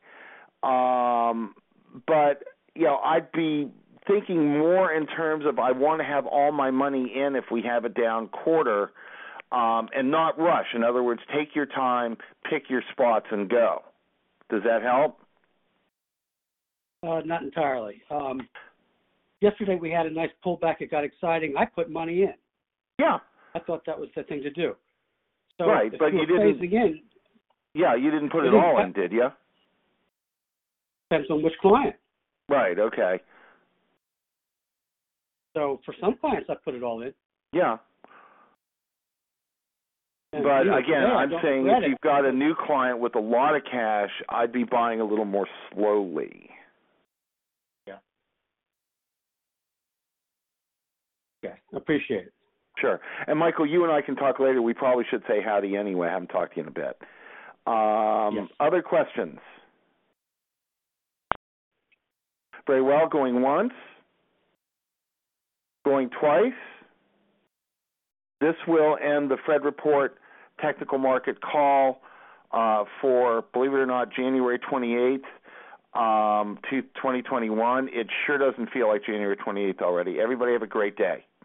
But, I'd be thinking more in terms of I want to have all my money in if we have a down quarter, and not rush. In other words, take your time, pick your spots, and go. Does that help? Not entirely. Yesterday we had a nice pullback. It got exciting. I put money in. Yeah. I thought that was the thing to do. So right, but you didn't. In, yeah, you didn't put it all in, did you? Depends on which client. Right. Okay. So for some clients, I put it all in. Yeah. And but again, I'm saying if you've got a new client with a lot of cash, I'd be buying a little more slowly. Yeah. Okay, appreciate it. Sure. And Michael, you and I can talk later. We probably should say howdy anyway. I haven't talked to you in a bit. Yes. Other questions? Very well. Going once? Going twice? This will end the Fred Report technical market call for, believe it or not, January 28th, 2021. It sure doesn't feel like January 28th already. Everybody have a great day.